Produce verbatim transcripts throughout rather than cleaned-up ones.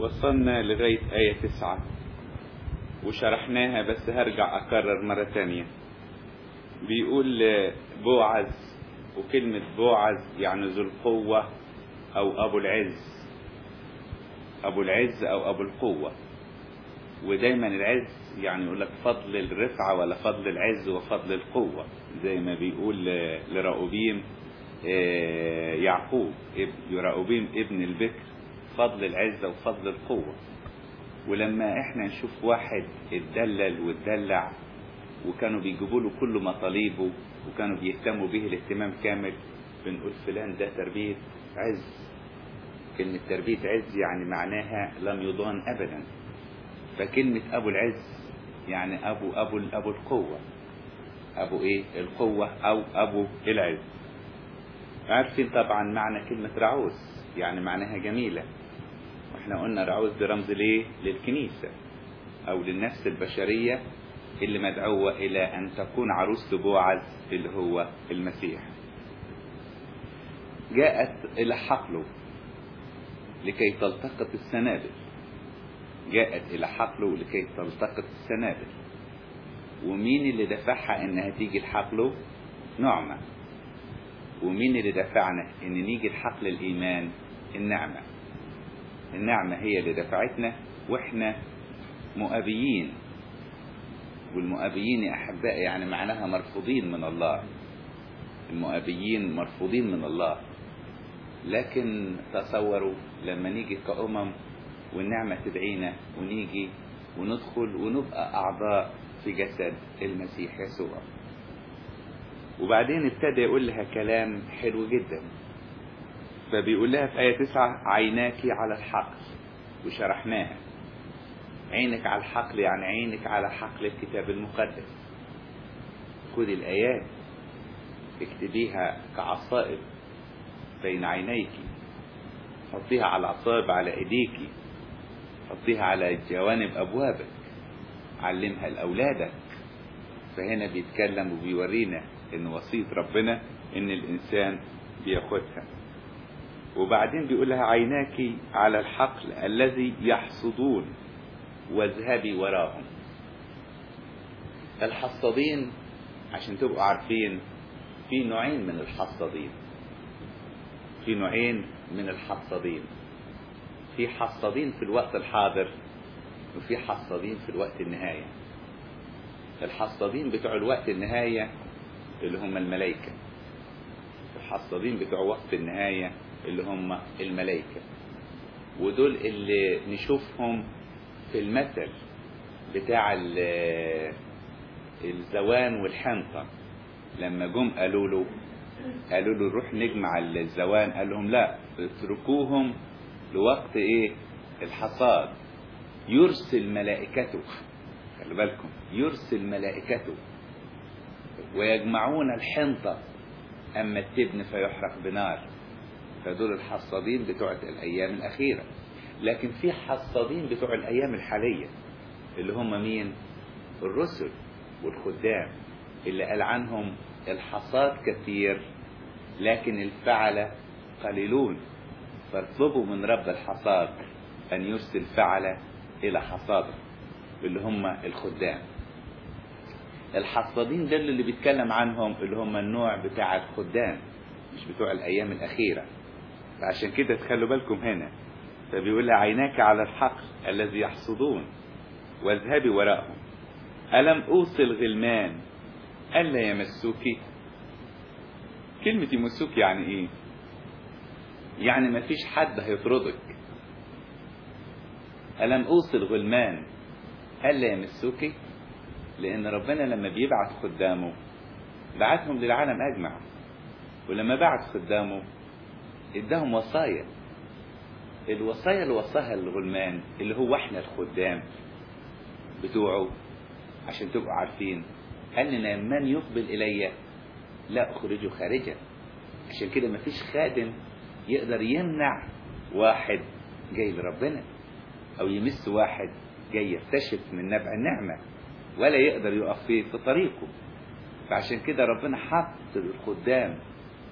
وصلنا لغاية آية تسعة وشرحناها، بس هرجع أكرر مرة تانية. بيقول بوعز، وكلمة بوعز يعني ذو القوة أو أبو العز، أبو العز أو أبو القوة. ودايما العز يعني يقول لك فضل الرفعة ولا فضل العز وفضل القوة، زي ما بيقول لرأوبيم يعقوب رأوبيم ابن البكر فضل العز وفضل القوة. ولما احنا نشوف واحد اتدلل واتدلع وكانوا بيجيبوا له كل مطالبه وكانوا بيهتموا به الاهتمام كامل، بنقول فلان ده تربية عز. كلمة تربية عز يعني معناها لم يضان ابدا. فكلمة ابو العز يعني ابو ابو ابو القوة، ابو ايه القوة او ابو العز. عارفين طبعا معنى كلمة رعوز، يعني معناها جميلة. واحنا قلنا رعوز ده رمز ليه؟ للكنيسة او للنفس البشرية اللي مدعوة الى ان تكون عروس بوعز اللي هو المسيح. جاءت الى حقله لكي تلتقط السنابل، جاءت الى حقله لكي تلتقط السنابل. ومين اللي دفعها انها تيجي لحقله؟ نعمة. ومين اللي دفعنا ان نيجي لحقل الايمان؟ النعمة. النعمة هي اللي دفعتنا، واحنا مؤابيين. والمؤابيين يا احبائي يعني معناها مرفوضين من الله. المؤابيين مرفوضين من الله. لكن تصوروا لما نيجي كأمم والنعمة تدعينا ونيجي وندخل ونبقى اعضاء في جسد المسيح يسوع. وبعدين ابتدى يقول لها كلام حلو جدا. فبيقول لها في آية تسعة عيناك على الحقل، وشرحناها. عينك على الحقل يعني عينك على حقل الكتاب المقدس. خذي الآيات اكتبيها كعصائب بين عينيك، حطيها على العصائب على ايديك، حطيها على جوانب ابوابك، علمها لأولادك. فهنا بيتكلم وبيورينا ان وصية ربنا ان الانسان بياخدها. وبعدين بيقول لها عيناك على الحقل الذي يحصدون واذهبي وراهم. الحصادين عشان تبقوا عارفين في نوعين من الحصادين. في نوعين من الحصادين. في حصادين في الوقت الحاضر وفي حصادين في الوقت النهاية. الحصادين بتوع الوقت النهاية اللي هم الملائكة. الحصادين بتوع وقت النهاية اللي هم الملائكة. ودول اللي نشوفهم في المثل بتاع الزوان والحنطة. لما جم قالوا له قالوا له نروح نجمع الزوان، قال لهم لا، اتركوهم لوقت ايه الحصاد. يرسل ملائكته، خلي بالكم، يرسل ملائكته ويجمعون الحنطة اما التبن فيحرق بنار. فدول الحصادين بتوع الايام الاخيرة. لكن في حصادين بتوع الايام الحالية اللي هم مين؟ الرسل والخدام، اللي قال عنهم الحصاد كثير لكن الفعل قليلون. فاطلبوا من رب الحصاد ان يرسل فعل الى حصاده، اللي هم الخدام. الحصادين دول اللي بيتكلم عنهم اللي هم النوع بتاع الخدام، مش بتوع الايام الاخيرة. فعشان كده تخلوا بالكم هنا. فبيقول لها عيناك على الحقل الذي يحصدون واذهبي وراءهم. ألم أوصل غلمان ألا يمسوك؟ كلمة يمسوك يعني ايه؟ يعني ما فيش حد هيطردك. ألم أوصل غلمان ألا يمسوك؟ لأن ربنا لما بيبعت خدامه بعتهم للعالم أجمع. ولما بعت خدامه اداهم وصايا. الوصايا اللي وصاها الغلمان اللي هو احنا الخدام بتوعه. عشان تبقوا عارفين أننا من يقبل إلي لا أخرجه خارجا. عشان كده مفيش خادم يقدر يمنع واحد جاي لربنا أو يمس واحد جاي يكتشف من نبع النعمة، ولا يقدر يقف فيه في طريقه. فعشان كده ربنا حط للخدام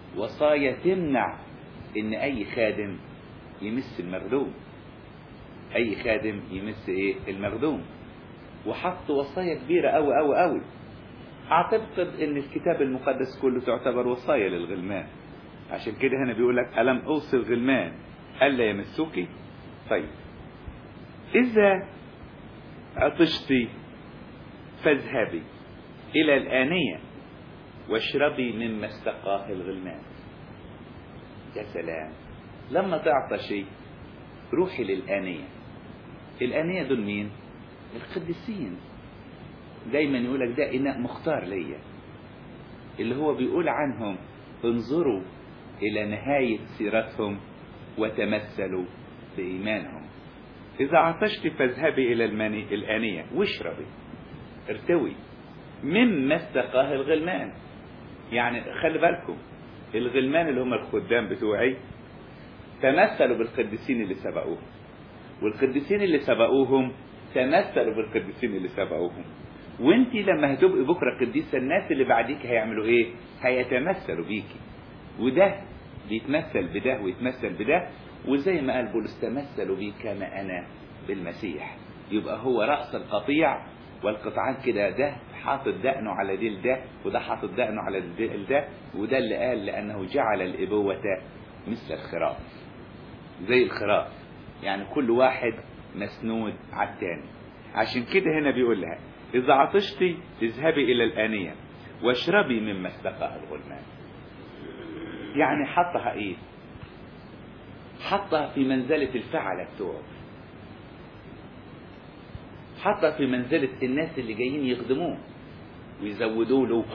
وصايا تمنع إن أي خادم يمس المغلوب. اي خادم يمس ايه المخدوم. وحط وصايا كبيرة قوي قوي قوي. اعتقد ان الكتاب المقدس كله تعتبر وصايا للغلمان، عشان كده هنا بيقول لك ألم أوصي الغلمان ألا يمسوك. طيب إذا عطشتي فاذهبي إلى الآنية واشربي مما استقاه الغلمان. يا سلام، لما تعطشي روحي للآنية. الآنية دول مين؟ القديسين. دايما يقولك ده إناء مختار ليا، اللي هو بيقول عنهم انظروا إلى نهاية سيرتهم وتمثلوا بإيمانهم. إذا عطشت فاذهبي إلى الماني الآنية واشربي، ارتوي مما استقاه الغلمان. يعني خلي بالكم، الغلمان اللي هم الخدام بتوعي تمثلوا بالقديسين اللي سبقوهم، والقديسين اللي سبقوهم تمثلوا بالقديسين اللي سبقوهم. وانتي لما هتبقي بكرة قديسة، الناس اللي بعديك هيعملوا ايه؟ هيتمثلوا بيكي. وده بيتمثل بده ويتمثل بده. وزي ما قال بولس تمثلوا بي كما انا بالمسيح. يبقى هو رأس القطيع، والقطعان كده ده حاطط دقنه على ديل ده، وده حاطط دقنه على ديل ده. وده اللي قال لأنه جعل الإبوة مثل الخراف، زي الخراف، يعني كل واحد مسنود على الثاني. عشان كده هنا بيقول لها إذا عطشتي اذهبي إلى الآنية واشربي مما استقاه الغلمان. يعني حطها إيه؟ حطها في منزلة الفعلة بتوعه، حطها في منزلة الناس اللي جايين يخدموه ويزودوا له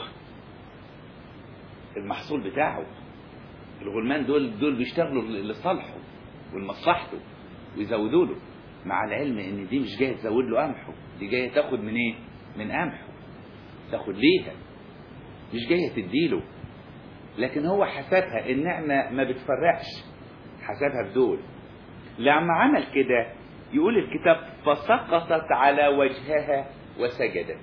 المحصول بتاعه. الغلمان دول دول بيشتغلوا لصالحه ولمصلحته ويزودوا له، مع العلم ان دي مش جايه تزود له قمحه، دي جايه تاخد من ايه؟ من قمحه، تاخد ليها، مش جايه تديله. لكن هو حسبها النعمه ما بتفرقش، حسبها بدول. لما عمل كده يقول الكتاب فسقطت على وجهها وسجدت.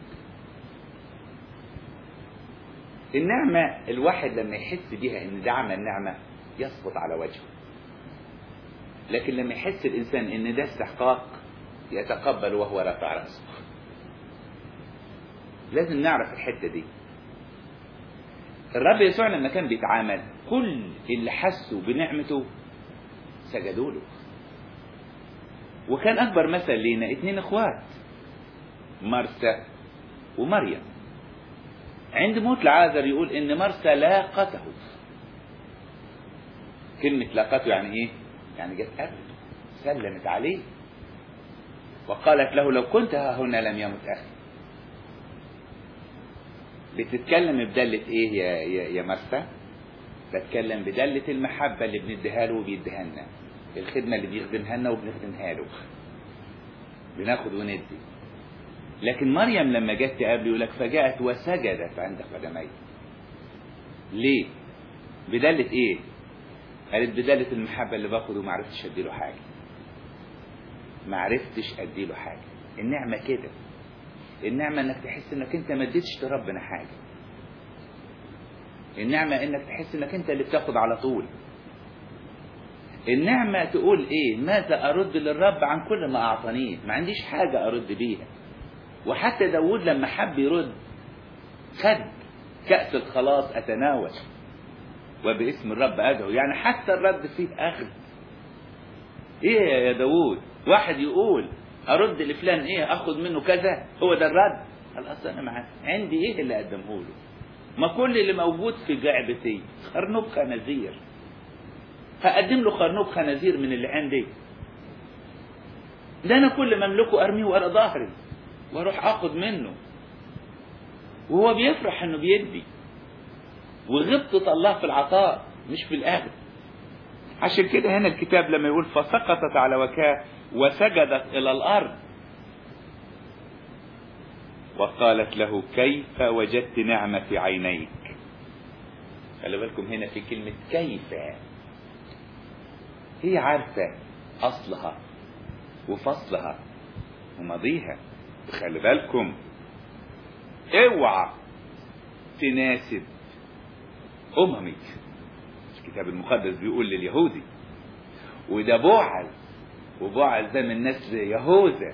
النعمة الواحد لما يحس بيها ان ده عمل نعمة يسقط على وجهه، لكن لما يحس الانسان ان ده استحقاق يتقبل وهو رافع رأسه. لازم نعرف الحتة دي. الرب يسوع لما كان بيتعامل كل اللي حسوا بنعمته سجدوا له. وكان اكبر مثل لينا اتنين اخوات، مرثا ومريم. عند موت العازر يقول ان مرثا لاقته. كلمة لاقته يعني ايه؟ يعني جت قبله، سلمت عليه وقالت له لو كنت ها هنا لم يمت اخي. بتتكلم بدلة ايه يا يا, يا مرثا؟ بتكلم بدلة المحبة اللي بنديها له وبيديها لنا، الخدمة اللي بيخدمها لنا وبنخدمها له، بناخد وندي. لكن مريم لما جت تقابله يقول لك فجاءت وسجدت عند قدميه. ليه؟ بدلة ايه؟ قالت بدلة المحبة اللي باخده وما عرفتش اديله حاجة. ما عرفتش اديله حاجة. النعمة كده. النعمة انك تحس انك انت ما اديتش لربنا حاجة. النعمة انك تحس انك انت اللي بتاخد على طول. النعمة تقول ايه؟ ماذا ارد للرب عن كل ما اعطانيه؟ ما عنديش حاجة ارد بيها. وحتى داود لما حب يرد خد كأس الخلاص اتناول وباسم الرب ادعو. يعني حتى الرد فيه اخذ. ايه يا داود؟ واحد يقول ارد لفلان ايه؟ اخد منه كذا؟ هو ده الرد؟ خلاص انا معاه، عندي ايه اللي اقدمه له؟ ما كل اللي موجود في جعبتي خرنوب خنازير، هقدم له خرنوب خنازير من اللي عندي؟ ده انا كل ما املكه ارميه ورا ظهري واروح اخد منه، وهو بيفرح انه بيدي. وغبطة الله في العطاء مش في الاخذ. عشان كده هنا الكتاب لما يقول فسقطت على وجهها وسجدت الى الارض وقالت له كيف وجدت نعمة في عينيك. خلي بالكم هنا في كلمة كيف. هي عارفة اصلها وفصلها وماضيها. خلي بالكم اوعى تناسب اممك. الكتاب المقدس بيقول لليهودي وده بوعز وبوعز ده من نسل يهوذا،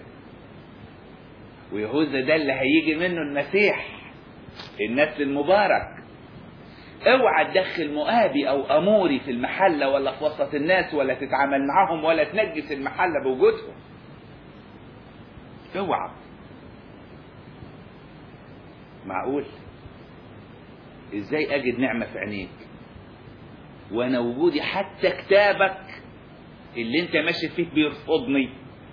ويهوذا ده اللي هيجي منه المسيح، النسل المبارك. اوعى تدخل مؤابي او اموري في المحله ولا في وسط الناس، ولا تتعامل معهم، ولا تنجس المحله بوجودهم. اوعى. معقول؟ ازاي اجد نعمه في عينيك وانا وجودي حتى كتابك اللي انت ماشي فيه بيرفضني؟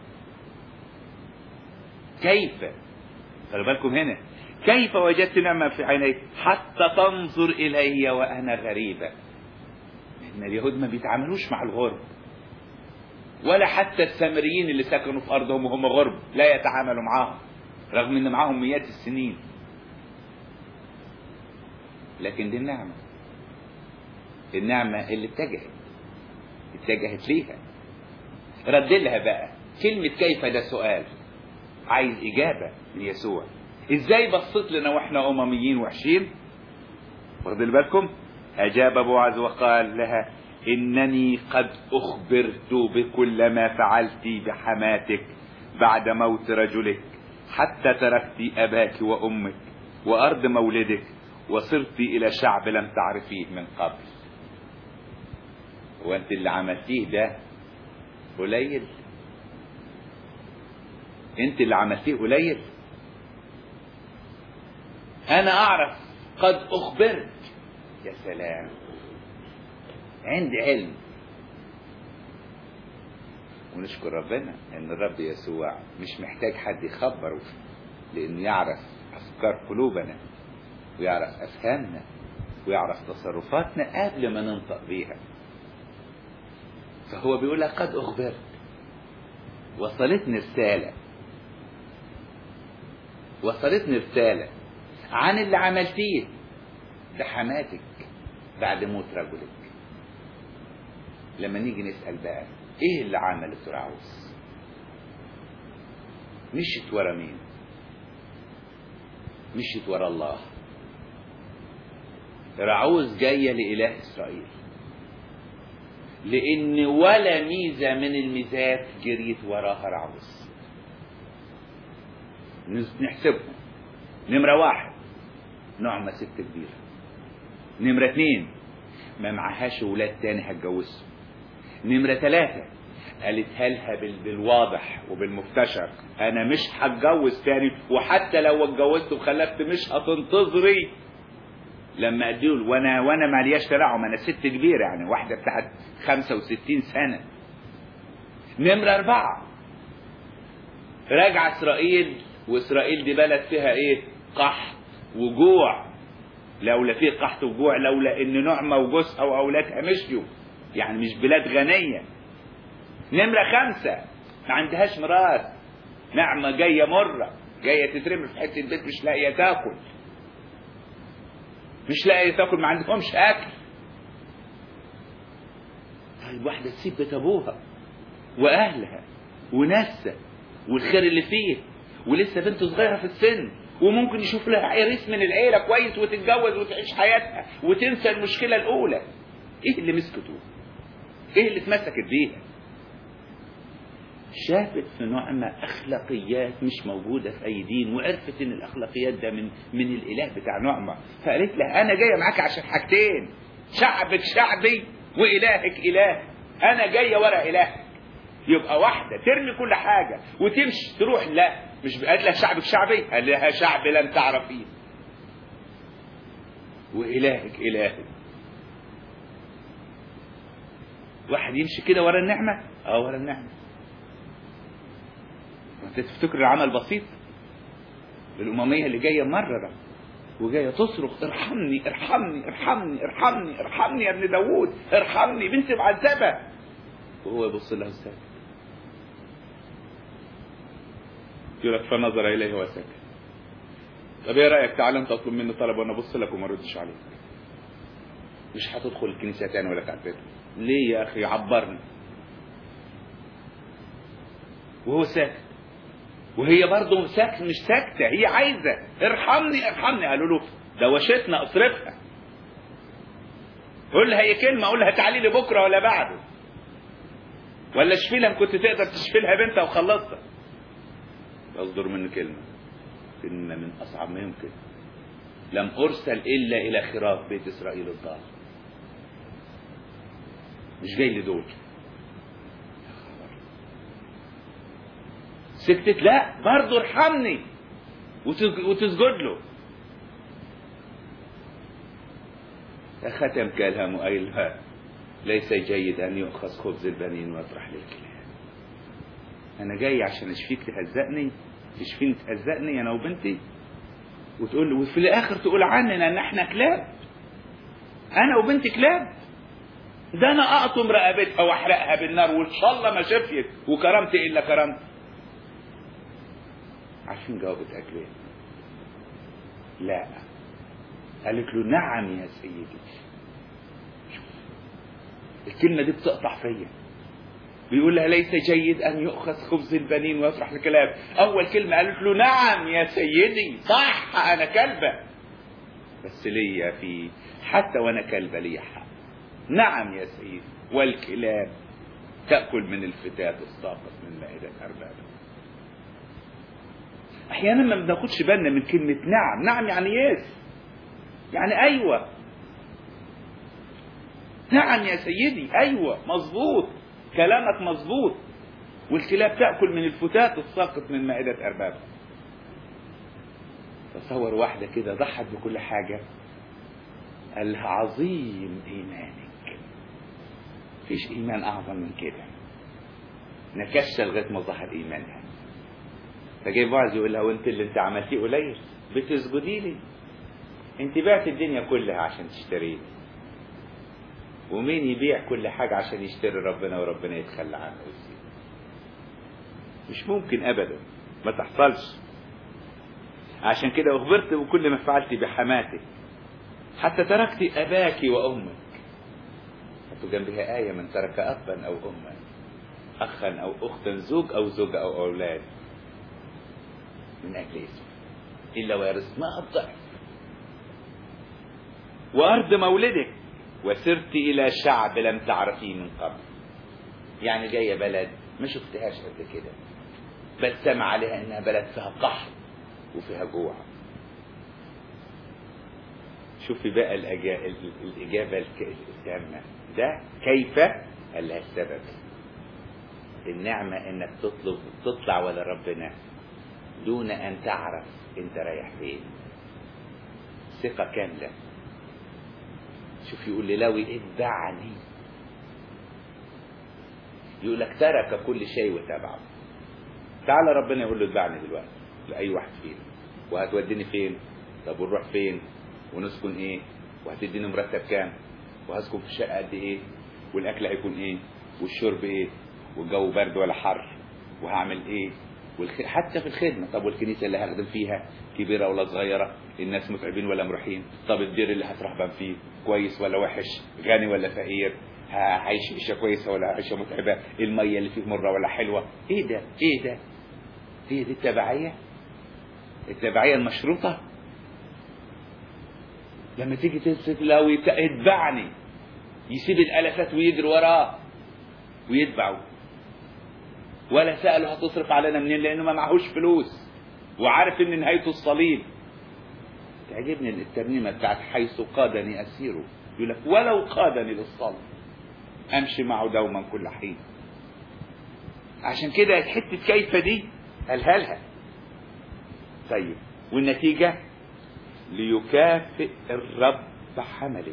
كيف؟ خلوا بالكم هنا، كيف وجدت نعمة في عينيك حتى تنظر إلي وأنا غريبة؟ إن اليهود ما بيتعاملوش مع الغرب، ولا حتى السامريين اللي سكنوا في أرضهم وهم غرب لا يتعاملوا معاهم، رغم إن معاهم مئات السنين. لكن دي النعمة، النعمة اللي اتجهت اتجهت ليها. رد لها بقى كلمة كيف، ده سؤال عايز إجابة من يسوع. ازاي بصيت لنا واحنا امميين وحشين؟ واخدين بالكم؟ اجاب بوعز وقال لها انني قد اخبرت بكل ما فعلت بحماتك بعد موت رجلك، حتى تركت اباك وامك وارض مولدك وصرت الى شعب لم تعرفيه من قبل. وانت اللي عملتيه ده قليل؟ انت اللي عملتيه قليل؟ انا اعرف، قد اخبرت. يا سلام، عندي علم. ونشكر ربنا ان الرب يسوع مش محتاج حد يخبره، لانه يعرف افكار قلوبنا ويعرف افهامنا ويعرف تصرفاتنا قبل ما ننطق بيها. فهو بيقول لك قد اخبرت، وصلتني رسالة، وصلتني رسالة عن اللي عملتيه لحماتك بعد موت رجلك. لما نيجي نسأل بقى ايه اللي عملته رعوز؟ مشيت ورا مين؟ مشيت ورا الله. رعوز جاية لإله إسرائيل، لأن ولا ميزة من الميزات جريت وراها رعوز. نحسبهم. نمرة واحد، نعمة ست كبيرة. نمرة اتنين، ما معهاش ولاد تاني هتجوزهم. نمرة ثلاثة، قالتها لها بالواضح وبالمفتشر، انا مش هتجوز تاني، وحتى لو اتجوزت وخلفت مش هتنتظري لما اديله، وانا وانا مالياش ترعم، انا ست كبيرة، يعني واحدة بتاعت خمسة وستين سنة. نمرة اربعة، راجع اسرائيل، واسرائيل دي بلد فيها ايه؟ قحط وجوع. لولا فيه قحط وجوع، لولا ان نعمة وجوزها واولادها مشيوا، يعني مش بلاد غنية. نمرة خمسة، ما عندهاش مرات. نعمة جاية مرة، جاية تترمي في حتة البيت، مش لاقية تاكل، مش لاقية تاكل، ما عندهمش اكل. طيب واحدة تسيب بيت ابوها واهلها وناسها والخير اللي فيه، ولسه بنت صغيرة في السن، وممكن يشوف لها عريس من العيلة كويس وتتجوز وتعيش حياتها وتنسى المشكلة الأولى. إيه اللي مسكته؟ إيه اللي اتمسكت بيها؟ شافت في نعمة أخلاقيات مش موجودة في أي دين، وعرفت إن الأخلاقيات ده من من الإله بتاع نعمة. فقالت لها أنا جاية معاك عشان حاجتين، شعبك شعبي وإلهك إله. أنا جاية ورا إلهك. يبقى واحدة ترمي كل حاجة وتمشي تروح؟ لا، مش قالت لها شعبك شعبي، قال لها شعب لم تعرفيه وإلهك إلهك. واحد يمشي كده ورا النعمة؟ اه ورا النعمة. انت تفتكر العمل بسيط؟ الأممية اللي جاية مرة وجاية تصرخ ارحمني ارحمني ارحمني ارحمني ارحمني يا ابن داوود، ارحمني بنتي معذبة، وهو يبص لها ساكت. يقول لك فنظر إليه وسكت. طب ايه رأيك؟ تعال انت اطلب مني طلب وانا ابص لك وما اردش عليك. مش هتدخل الكنيسة تاني ولا تعبتها. ليه يا اخي؟ عبرني. وهو ساكت، وهي برضه ساكت، مش ساكتة، هي عايزة ارحمني ارحمني. قالوا له دوشتنا اصرفها، قول لها هي كلمة، قول لها تعالي لي بكرة ولا بعده. ولا شفيلها كنت تقدر تشفيلها بنتها وخلصتها. اصدر منه كلمة كلمة من أصعب ما يمكن. لم أرسل إلا إلى خراف بيت إسرائيل الضال. مش جاي لدول. سكتت، لا برضه ارحمني وتسجد له. ختم كلام وقايلها ليس جيد أن يؤخذ خبز البنين ويطرح للكلاب. أنا جاي عشان أشفيك تهزقني، تشفيني تهزقني أنا وبنتي، وتقول وفي الآخر تقول عننا إن إحنا كلاب، أنا وبنتي كلاب. ده أنا أقطم رقبتها وأحرقها بالنار وإن شاء الله ما شفيت وكرمت إلا كرمت. عارفين جاوبت أكلين؟ لا. قالت له نعم يا سيدي. الكلمة دي بتقطع فيا. بيقول لها ليس جيد أن يؤخذ خبز البنين ويطرح الكلاب. أول كلمة قالت له نعم يا سيدي، صح أنا كلبة، بس ليا في حتى وأنا كلبة ليا حق. نعم يا سيدي، والكلاب تأكل من الفتات الساقط من مائدة أربابها. أحيانا ما بناخدش بالنا من كلمة نعم. نعم يعني يس، يعني أيوة. نعم يا سيدي، أيوة مظبوط، كلامك مظبوط. والكلاب تأكل من الفتات الساقط من مائدة أربابها. تصور واحدة كده ضحت بكل حاجة، قال لها عظيم إيمانك. فيش إيمان أعظم من كده. نكشة لغاية ما ظهر إيمانها. فجاي بعض يقول لها وانت اللي انت عملتيه قليل، بتسجدي لي؟ انت بعت الدنيا كلها عشان تشتريني، ومين يبيع كل حاجة عشان يشتري ربنا وربنا يتخلى عنه ويسيبه؟ مش ممكن ابدا، ما تحصلش. عشان كده اخبرت بكل ما فعلت بحماتك حتى تركت اباك وامك. حطوا جنبها آية من ترك ابا او اما، اخا او اختا، زوج او زوجة او اولاد، من اجل اسمه الا ويرث ماء الضعف وارض مولدك، وسرت الى شعب لم تعرفيه من قبل. يعني جايه بلد ما شفتهاش قبل كده، بل سمع عليها انها بلد فيها قحط وفيها جوع. شوفي بقى الاجابه التامه ده كيف. قال لها السبب النعمه انك تطلب تطلع ولا ربنا دون ان تعرف انت رايح فين. ثقه كامله. شوف يقول للاوي اتبعني، يقول لك ترك كل شيء وتبعه. تعالى ربنا يقول له اتبعني دلوقتي لاي واحد فينا، وهتوديني فين؟ طب ونروح فين؟ ونسكن ايه؟ وهتديني مرتب كام؟ وهسكن في شقه قد ايه؟ والاكل هيكون ايه؟ والشرب ايه؟ والجو برد ولا حر؟ وهعمل ايه؟ والخ... حتى في الخدمه. طب والكنيسه اللي هخدم فيها كبيره ولا صغيره؟ الناس متعبين ولا مريحين؟ طب الدير اللي هترهبن فيه كويس ولا وحش؟ غني ولا فقير؟ هعيش عيشه كويسه ولا عيشه متعبه؟ الميه اللي فيه مره ولا حلوه؟ ايه ده؟ ايه ده؟ هي دي التبعيه؟ التبعيه المشروطه؟ لما تيجي تمسك لو يتبعني يسيب الالافات ويجري وراه ويتبعه، ولا سأله هتصرف علينا منين لانه ما معهوش فلوس وعارف ان نهايته الصليب. تعجبني الترنيمه بتاعت حيث قادني اسيره، يقول لك ولو قادني للصلب امشي معه دوما كل حين. عشان كده حته كيف دي قالها لها. طيب والنتيجه ليكافئ الرب حملك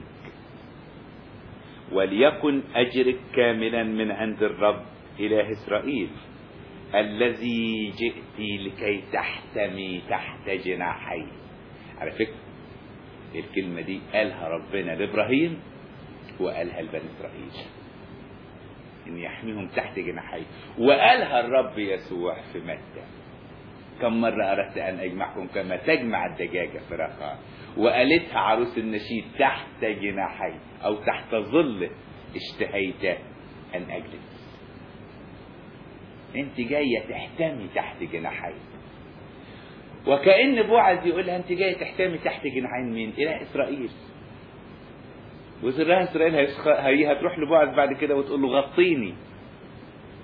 وليكن اجرك كاملا من عند الرب إله إسرائيل الذي جئت لكي تحتمي تحت جناحي. على فكرة الكلمة دي قالها ربنا لإبراهيم وقالها لبني إسرائيل إن يحميهم تحت جناحي، وقالها الرب يسوع في متى كم مرة أردت أن أجمعكم كما تجمع الدجاجة فراخها، وقالتها عروس النشيد تحت جناحي أو تحت ظل اشتهيت أن أجلس. انت جاية تحتمي تحت جناحين. وكأن بوعز يقولها انت جاية تحتمي تحت جناحين مين؟ إله إسرائيل. وإله إسرائيل هي هتروح لبوعز بعد كده وتقول له غطيني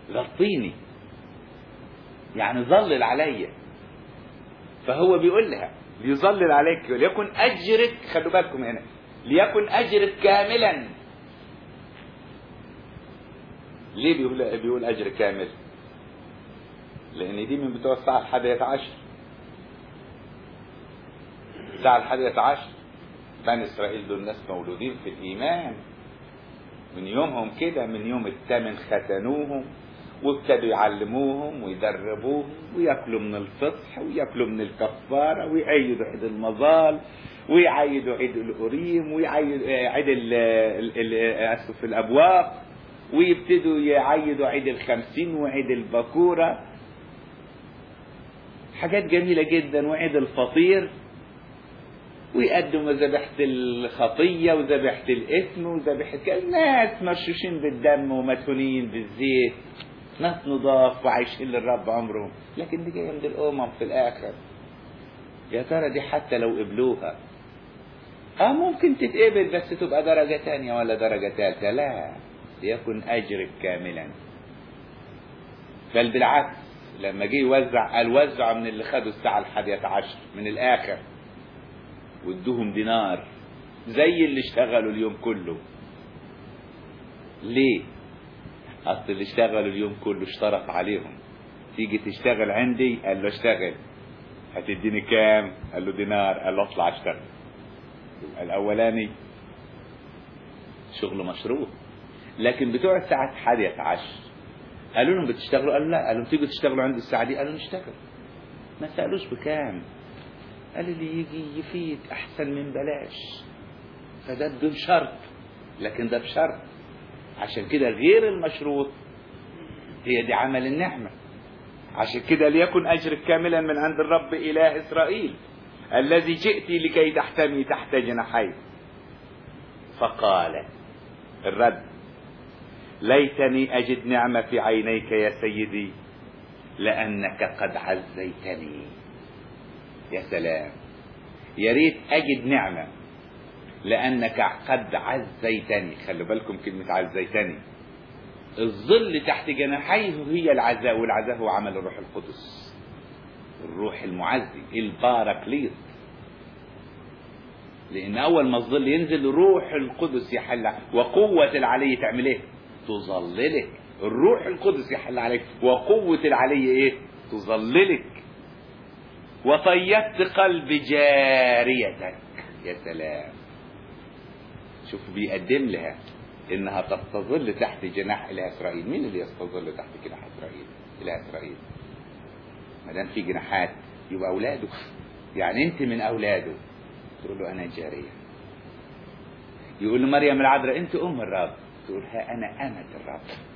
غطيني، يعني ظلل عليا. فهو بيقول لها ليظلل عليك وليكن أجرك، خلوا بالكم هنا، ليكن أجرك كاملا. ليه بيقول بيقول أجر كامل؟ لأن دي من بتوع الساعة الحادية عشر. الساعة الحادية عشر بني إسرائيل دول ناس مولودين في الإيمان من يومهم كده، من يوم الثامن ختنوهم وابتدوا يعلموهم ويدربوهم ويأكلوا من الفصح ويأكلوا من الكفارة ويعيدوا عيد المظال ويعيدوا عيد الأوريم ويعيدوا عيد في الأبواق ويبتدوا يعيدوا عيد الخمسين وعيد البكورة، حاجات جميلة جدا، وعيد الفطير، ويقدموا ذبيحة الخطية وذبيحة الإثم وذبيحة ناس مرشوشين بالدم ومدفونين بالزيت، ناس نضاف وعايشين للرب عمرهم. لكن دي جاية من الأمم في الآخر. يا ترى دي حتى لو قبلوها اه ممكن تتقبل، بس تبقى درجة تانية ولا درجة ثالثة. لا، يكن أجرك كاملا. بل بالعكس، لما جه يوزع قال وزع من اللي خدوا الساعة الحادية عشر من الآخر وادوهم دينار زي اللي اشتغلوا اليوم كله. ليه؟ اصل اللي اشتغلوا اليوم كله اشترط عليهم، تيجي تشتغل عندي، قال له اشتغل، هتديني كام؟ قال له دينار، قال له اطلع اشتغل. الاولاني شغل مشروع. لكن بتوع الساعة الحادية عشر قالوا لهم بتشتغلوا؟ قالوا لا. قالوا تيجوا تشتغلوا عند الساعة دي؟ قالوا نشتغل. ما سألوش بكام، قال اللي يجي يفيد احسن من بلاش. فده بدون شرط، لكن ده بشرط. عشان كده غير المشروط هي دي عمل النعمة. عشان كده ليكن أجرك كاملا من عند الرب إله إسرائيل الذي جئت لكي تحتمي تحت جناحيه. فقال الرد: ليتني أجد نعمة في عينيك يا سيدي لأنك قد عزيتني. يا سلام، يا ريت أجد نعمة لأنك قد عزيتني. خلوا بالكم كلمة عزيتني، الظل تحت جناحيه هي العزاء، والعزاء هو عمل الروح القدس، الروح المعزي، الباراكليط. لأن أول ما الظل ينزل روح القدس يحل، وقوة العلي تعمل إيه؟ تظللك. الروح القدس يحل عليك، وقوة العلي إيه؟ تظللك. وطيبت قلب جاريتك. يا سلام، شوف بيقدم لها انها تستظل تحت جناح اله اسرائيل. مين اللي يستظل تحت جناح اسرائيل؟ اله اسرائيل. ما دام في جناحات يبقى اولاده، يعني انت من اولاده. تقول له انا جاريه. يقول لمريم العذراء انت ام الرب، تقول ها انا امة الرب.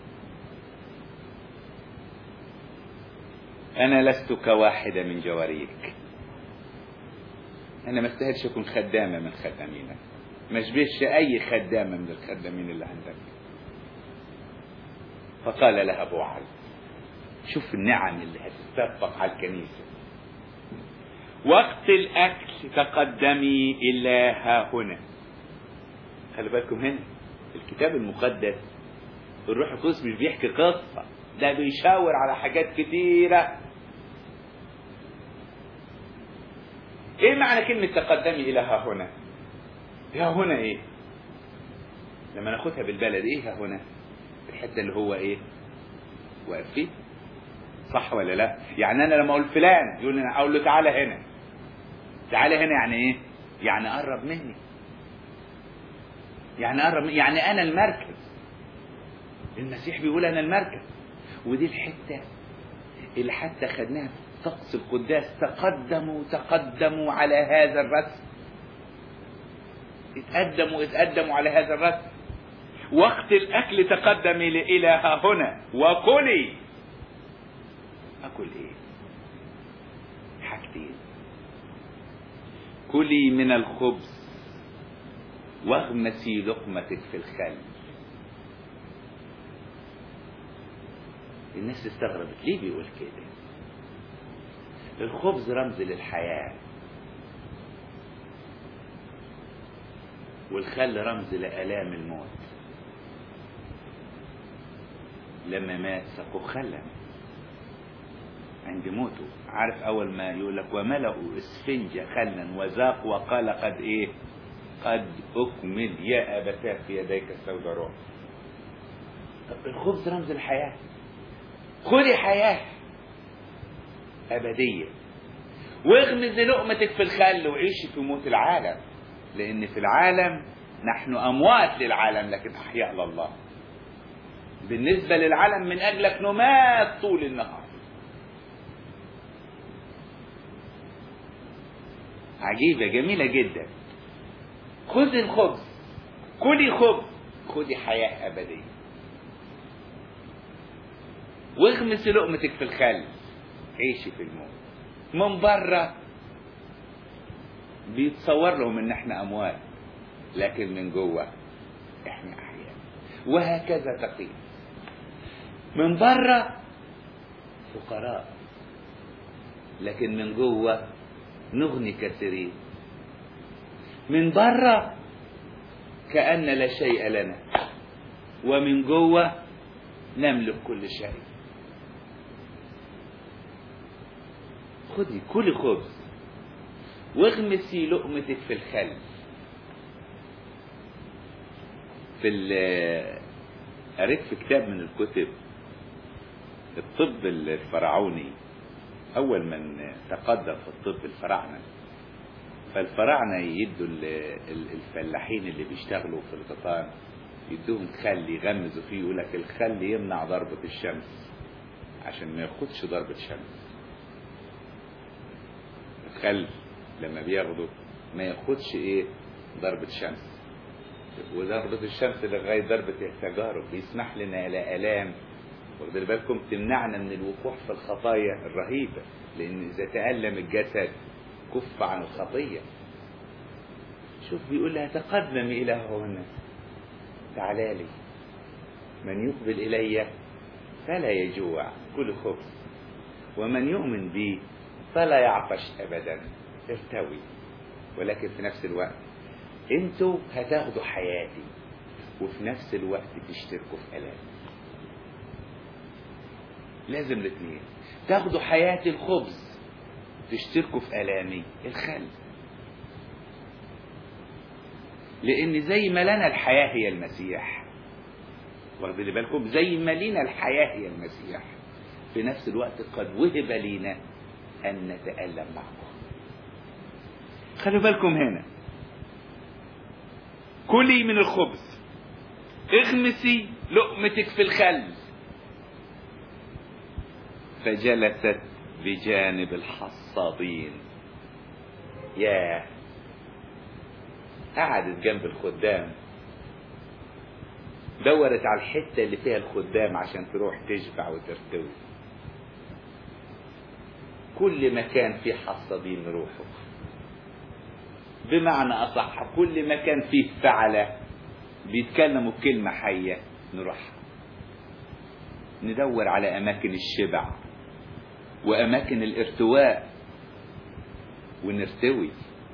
انا لست كواحده من جواريك. انا ما استاهلش اكون خدامه من خدامينك، ما اشبهش اي خدامه من الخدامين اللي عندك. فقال لها بوعز، شوف النعم اللي هتستطبق على الكنيسه. وقت الاكل تقدمي الى ها هنا. خلي بالكم هنا الكتاب المقدس الروح القدس مش بيحكي قصه، ده بيشاور على حاجات كتيره. ايه معنى كلمه تقدمي الى ها هنا؟ ها هنا ايه؟ لما ناخدها بالبلد ايه ها هنا؟ الحته اللي هو ايه؟ واقف فيه. صح ولا لا؟ يعني انا لما اقول فلان يقول لي اقول له تعالى هنا. تعالى هنا يعني ايه؟ يعني قرب مني. يعني قرب مني، يعني انا المركز. المسيح بيقول انا المركز. ودي الحته اللي حتى خدناها في طقس القداس، تقدموا تقدموا على هذا الرسم. اتقدموا اتقدموا على هذا الرسم. وقت الاكل تقدمي الى ها هنا وكلي. اكل ايه؟ حاجتين. كلي من الخبز واغمسي لقمتك في الخل. الناس استغربت ليه بيقول كده. الخبز رمز للحياة، والخل رمز لآلام الموت. لما مات سقوا خلا عند موته. عارف اول ما يقول لك وملأوا اسفنج خلا وذاق وقال قد ايه؟ قد اكمل يا ابتاه في يديك السوداء روح. الخبز رمز الحياة. خذي حياة ابدية واغمز لقمتك في الخل وعيشي في موت العالم، لان في العالم نحن اموات للعالم لكن احياء لله. بالنسبة للعالم من اجلك نمات طول النهار. عجيبة جميلة جدا. خذي الخبز، كلي خبز، خذي حياة أبدية واغمسي لقمتك في الخل، عيشي في الموت. من بره بيتصور لهم ان احنا اموات لكن من جوه احنا احياء. وهكذا تقيس. من بره فقراء لكن من جوه نغني كثيرين. من بره كأن لا شيء لنا ومن جوه نملك كل شيء. خذي كلي خبز واغمسي لقمتك في الخل. في قريت في كتاب من الكتب الطب الفرعوني، اول من تقدم في الطب الفراعنه، فالفراعنه يدوا الفلاحين اللي بيشتغلوا في القطان يدوهم خل يغمزوا فيه، يقول لك الخل يمنع ضربه الشمس عشان ما ياخدش ضربه شمس. الخل لما بياخده ما ياخدش ايه ضربه شمس، وضربه الشمس لغايه ضربه التجارب بيسمح لنا الى الام، واخد بالكم، تمنعنا من الوقوع في الخطايا الرهيبه، لان اذا تألم الجسد كف عن الخطيه. شوف بيقول لها تقدمي الى هنا، تعالى لي، من يقبل الي فلا يجوع، كل خبز، ومن يؤمن بي فلا يعطش ابدا، ارتوي. ولكن في نفس الوقت انتوا هتاخدوا حياتي وفي نفس الوقت تشتركوا في الامي. لازم الاثنين، تاخدوا حياتي الخبز تشتركوا في الامي الخل. لان زي ما لنا الحياه هي المسيح، واخد بالكم، زي ما لنا الحياه هي المسيح، في نفس الوقت قد وهب لينا ان نتألم معه. خلوا بالكم هنا، كلي من الخبز، اغمسي لقمتك في الخل. فجلست بجانب الحصادين. ياه، قعدت جنب الخدام، دورت على الحتة اللي فيها الخدام عشان تروح تشبع وترتوي. كل مكان فيه حصادين نروحه، بمعنى أصح كل مكان فيه فعلة بيتكلموا بكلمة حية نروح ندور على أماكن الشبع وأماكن الارتواء ونرتوي.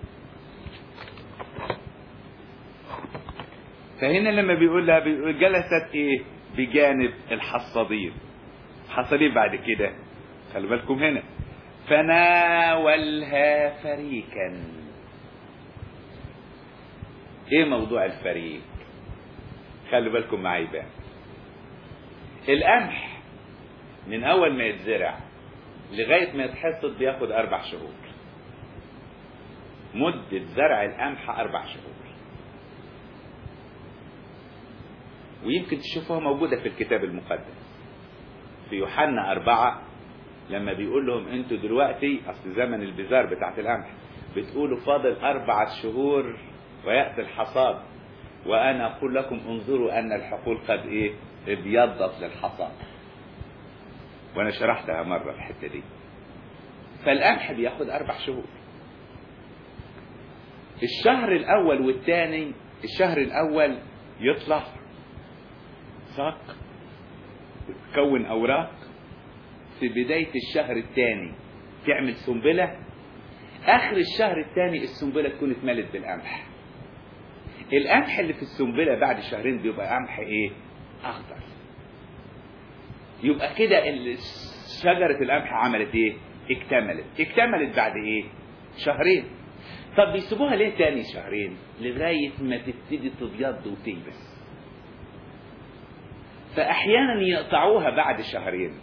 فهنا لما بيقول لها بيقول جلست ايه بجانب الحصادين. حصادين بعد كده خلوا بالكم هنا، فناولها فريكا. ايه موضوع الفريك؟ خلوا بالكم معي بقى. القمح من اول ما يتزرع لغاية ما يتحصد بياخد اربع شهور. مدة زرع القمح اربع شهور، ويمكن تشوفوها موجودة في الكتاب المقدس في يوحنا أربعة، لما بيقول لهم انتوا دلوقتي اصل زمن البذار بتاعت القمح بتقولوا فاضل اربع شهور ويأتي الحصاد، وانا اقول لكم انظروا ان الحقول قد ايه ابيضت للحصاد. وانا شرحتها مرة الحتة دي. فالقمح بياخد اربع شهور. الشهر الاول والثاني، الشهر الاول يطلع ساق وتكون اوراق، في بداية الشهر الثاني تعمل سنبلة، اخر الشهر الثاني السنبلة تكون اتملت بالقمح. القمح اللي في السنبلة بعد شهرين بيبقى قمح ايه؟ اخضر. يبقى كده شجرة القمح عملت ايه؟ اكتملت. اكتملت بعد ايه؟ شهرين. طب بيسيبوها ليه تاني شهرين؟ لغاية ما تبتدي تبيض وتيبس. فاحيانا يقطعوها بعد شهرين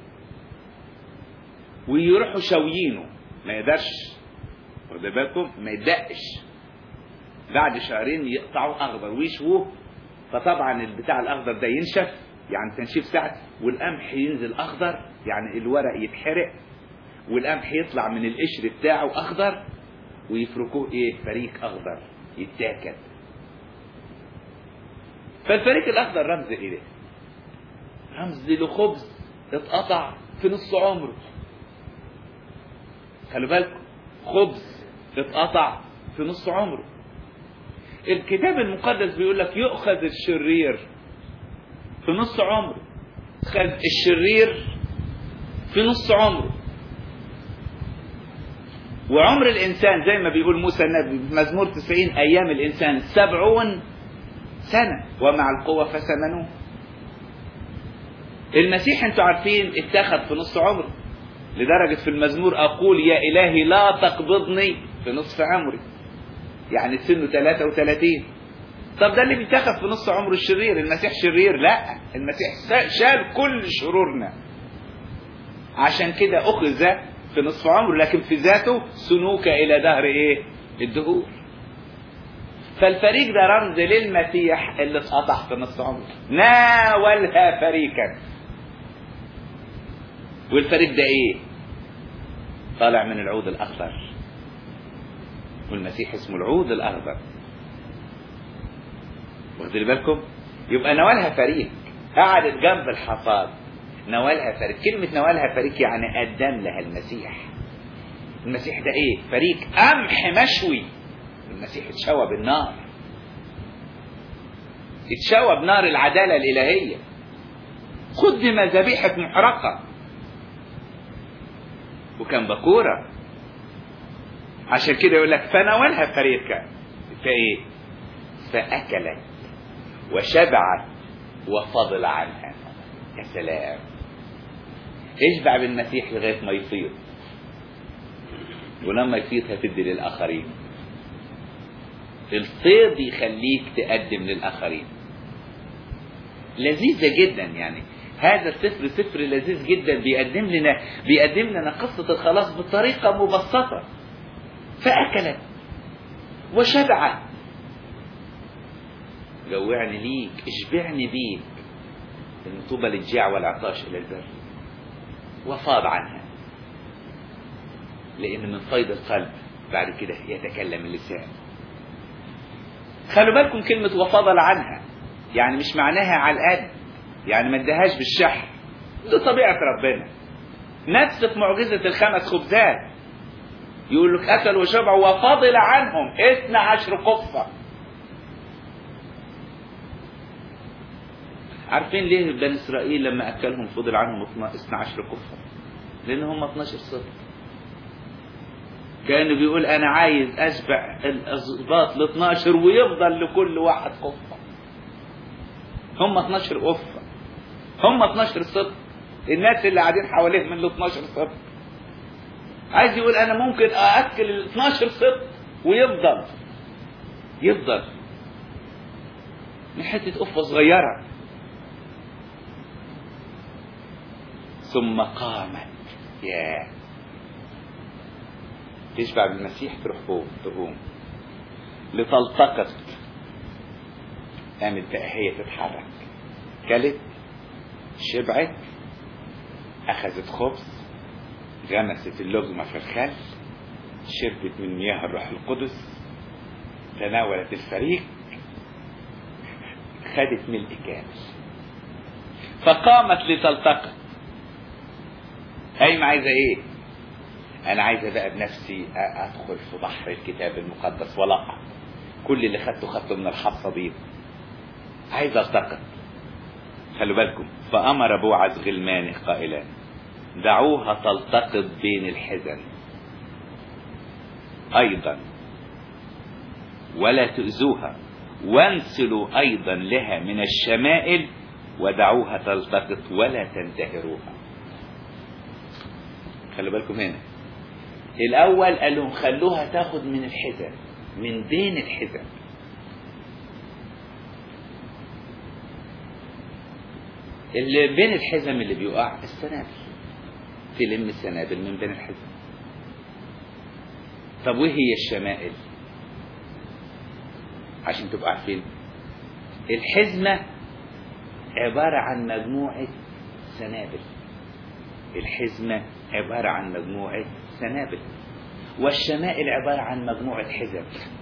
ويروحوا شويينه، ما يقدرش، واخد بالكم، ما يدقش. بعد شهرين يقطعوه اخضر ويشووه، فطبعا البتاع الاخضر ده ينشف، يعني تنشيف ساعة، والقمح ينزل اخضر، يعني الورق يتحرق والقمح يطلع من القشر بتاعه اخضر، ويفركوه ايه؟ فريك اخضر يتاكل. فالفريك الاخضر رمز ايه؟ رمز لخبز اتقطع في نص عمره. خلوا بالكم، خبز اتقطع في نص عمره. الكتاب المقدس بيقول لك يؤخذ الشرير في نص عمره. خذ الشرير في نص عمره. وعمر الانسان زي ما بيقول موسى النبي في مزمور تسعين، ايام الانسان سبعون سنة ومع القوة فثمنون. المسيح انتوا عارفين اتخذ في نص عمره، لدرجة في المزمور اقول يا الهي لا تقبضني في نصف عمري، يعني سنه ثلاثة وثلاثين. طب ده اللي بيتخذ في نص عمره الشرير. المسيح شرير؟ لا، المسيح شال كل شرورنا، عشان كده اخذ في نصف عمره، لكن في ذاته سنوك الى دهر ايه؟ الدهور. فالفريق ده رمز للمسيح اللي اتقطع في نصف عمره، ناولها فريكا. والفريق ده ايه؟ طالع من العود الاخضر، والمسيح اسمه العود الاخضر، واخدين بالكم؟ يبقى نوالها فريق، قعدت جنب الحصاد، نوالها فريق. كلمة نوالها فريق يعني قدم لها المسيح. المسيح ده ايه؟ فريق قمح مشوي. المسيح اتشوى بالنار، اتشوى بنار العدالة الإلهية، قدم ذبيحة محرقة، وكان بكورة. عشان كده يقول لك فنوالها فريقا، فايه؟ فأكلت وشبعت وفضل عنها. يا سلام، اشبع بالمسيح لغاية ما يفيض، ولما يفيض هتدي للآخرين. الفيض يخليك تقدم للآخرين. لذيذة جدا يعني. هذا السفر سفر لذيذ جدا، بيقدم لنا بيقدم لنا قصة الخلاص بطريقة مبسطة. فأكلت وشبعت. جوعني ليك، اشبعني بيك، إن طوبى للجاع والعطاش إلى البر، وفاض عنها. لأن من فيض القلب بعد كده يتكلم اللسان. خلوا بالكم كلمة وفضل عنها، يعني مش معناها على القد، يعني ما ادهاش بالشحن. دي طبيعة ربنا. نفس في معجزة الخمس خبزات يقول لك أكل وشبع وفضل عنهم اثنا عشر قفة. عارفين ليه بني إسرائيل لما أكلهم فضل عنهم اثنا عشر قفة؟ لأن هم اثناشر صدر. كأنه بيقول أنا عايز أشبع الأسباط ل اثناشر ويفضل لكل واحد قفة. هم اثناشر قفة، هم اثناشر صدر. الناس اللي قاعدين حواليه من ال اثناشر صدر. عايز يقول أنا ممكن أأكل ال اثناشر صدر ويفضل يفضل من حتة قفة صغيرة. ثم قامت. يا تشبع بالمسيح تروح فوق تقوم لتلتقط. قامت بقى هي تتحرك، كلت، شبعت، اخذت خبز، غمست اللقمة في الخل، شربت من مياه الروح القدس، تناولت الفريق، خدت ملء كامل، فقامت لتلتقط. هي ما عايزة ايه؟ انا عايزة بقى بنفسي ادخل في بحر الكتاب المقدس ولقع كل اللي خدته خدته من الحصة دي. عايز التقط. خلوا بالكم. فامر بوعز غلمانه قائلا دعوها تلتقط بين الحزن ايضا ولا تؤذوها، وانسلوا ايضا لها من الشمائل ودعوها تلتقط ولا تنتهروها. خلوا بالكم هنا، الاول قال لهم خلوها تاخد من الحزم، من بين الحزم. اللي بين الحزم اللي بيقع السنابل، تلم السنابل من بين الحزم. طب وايه هي الشمائل؟ عشان تبقوا عارفين، الحزمة عبارة عن مجموعة سنابل. الحزمة عبارة عن مجموعة سنابل، والشمائل عبارة عن مجموعة حزم.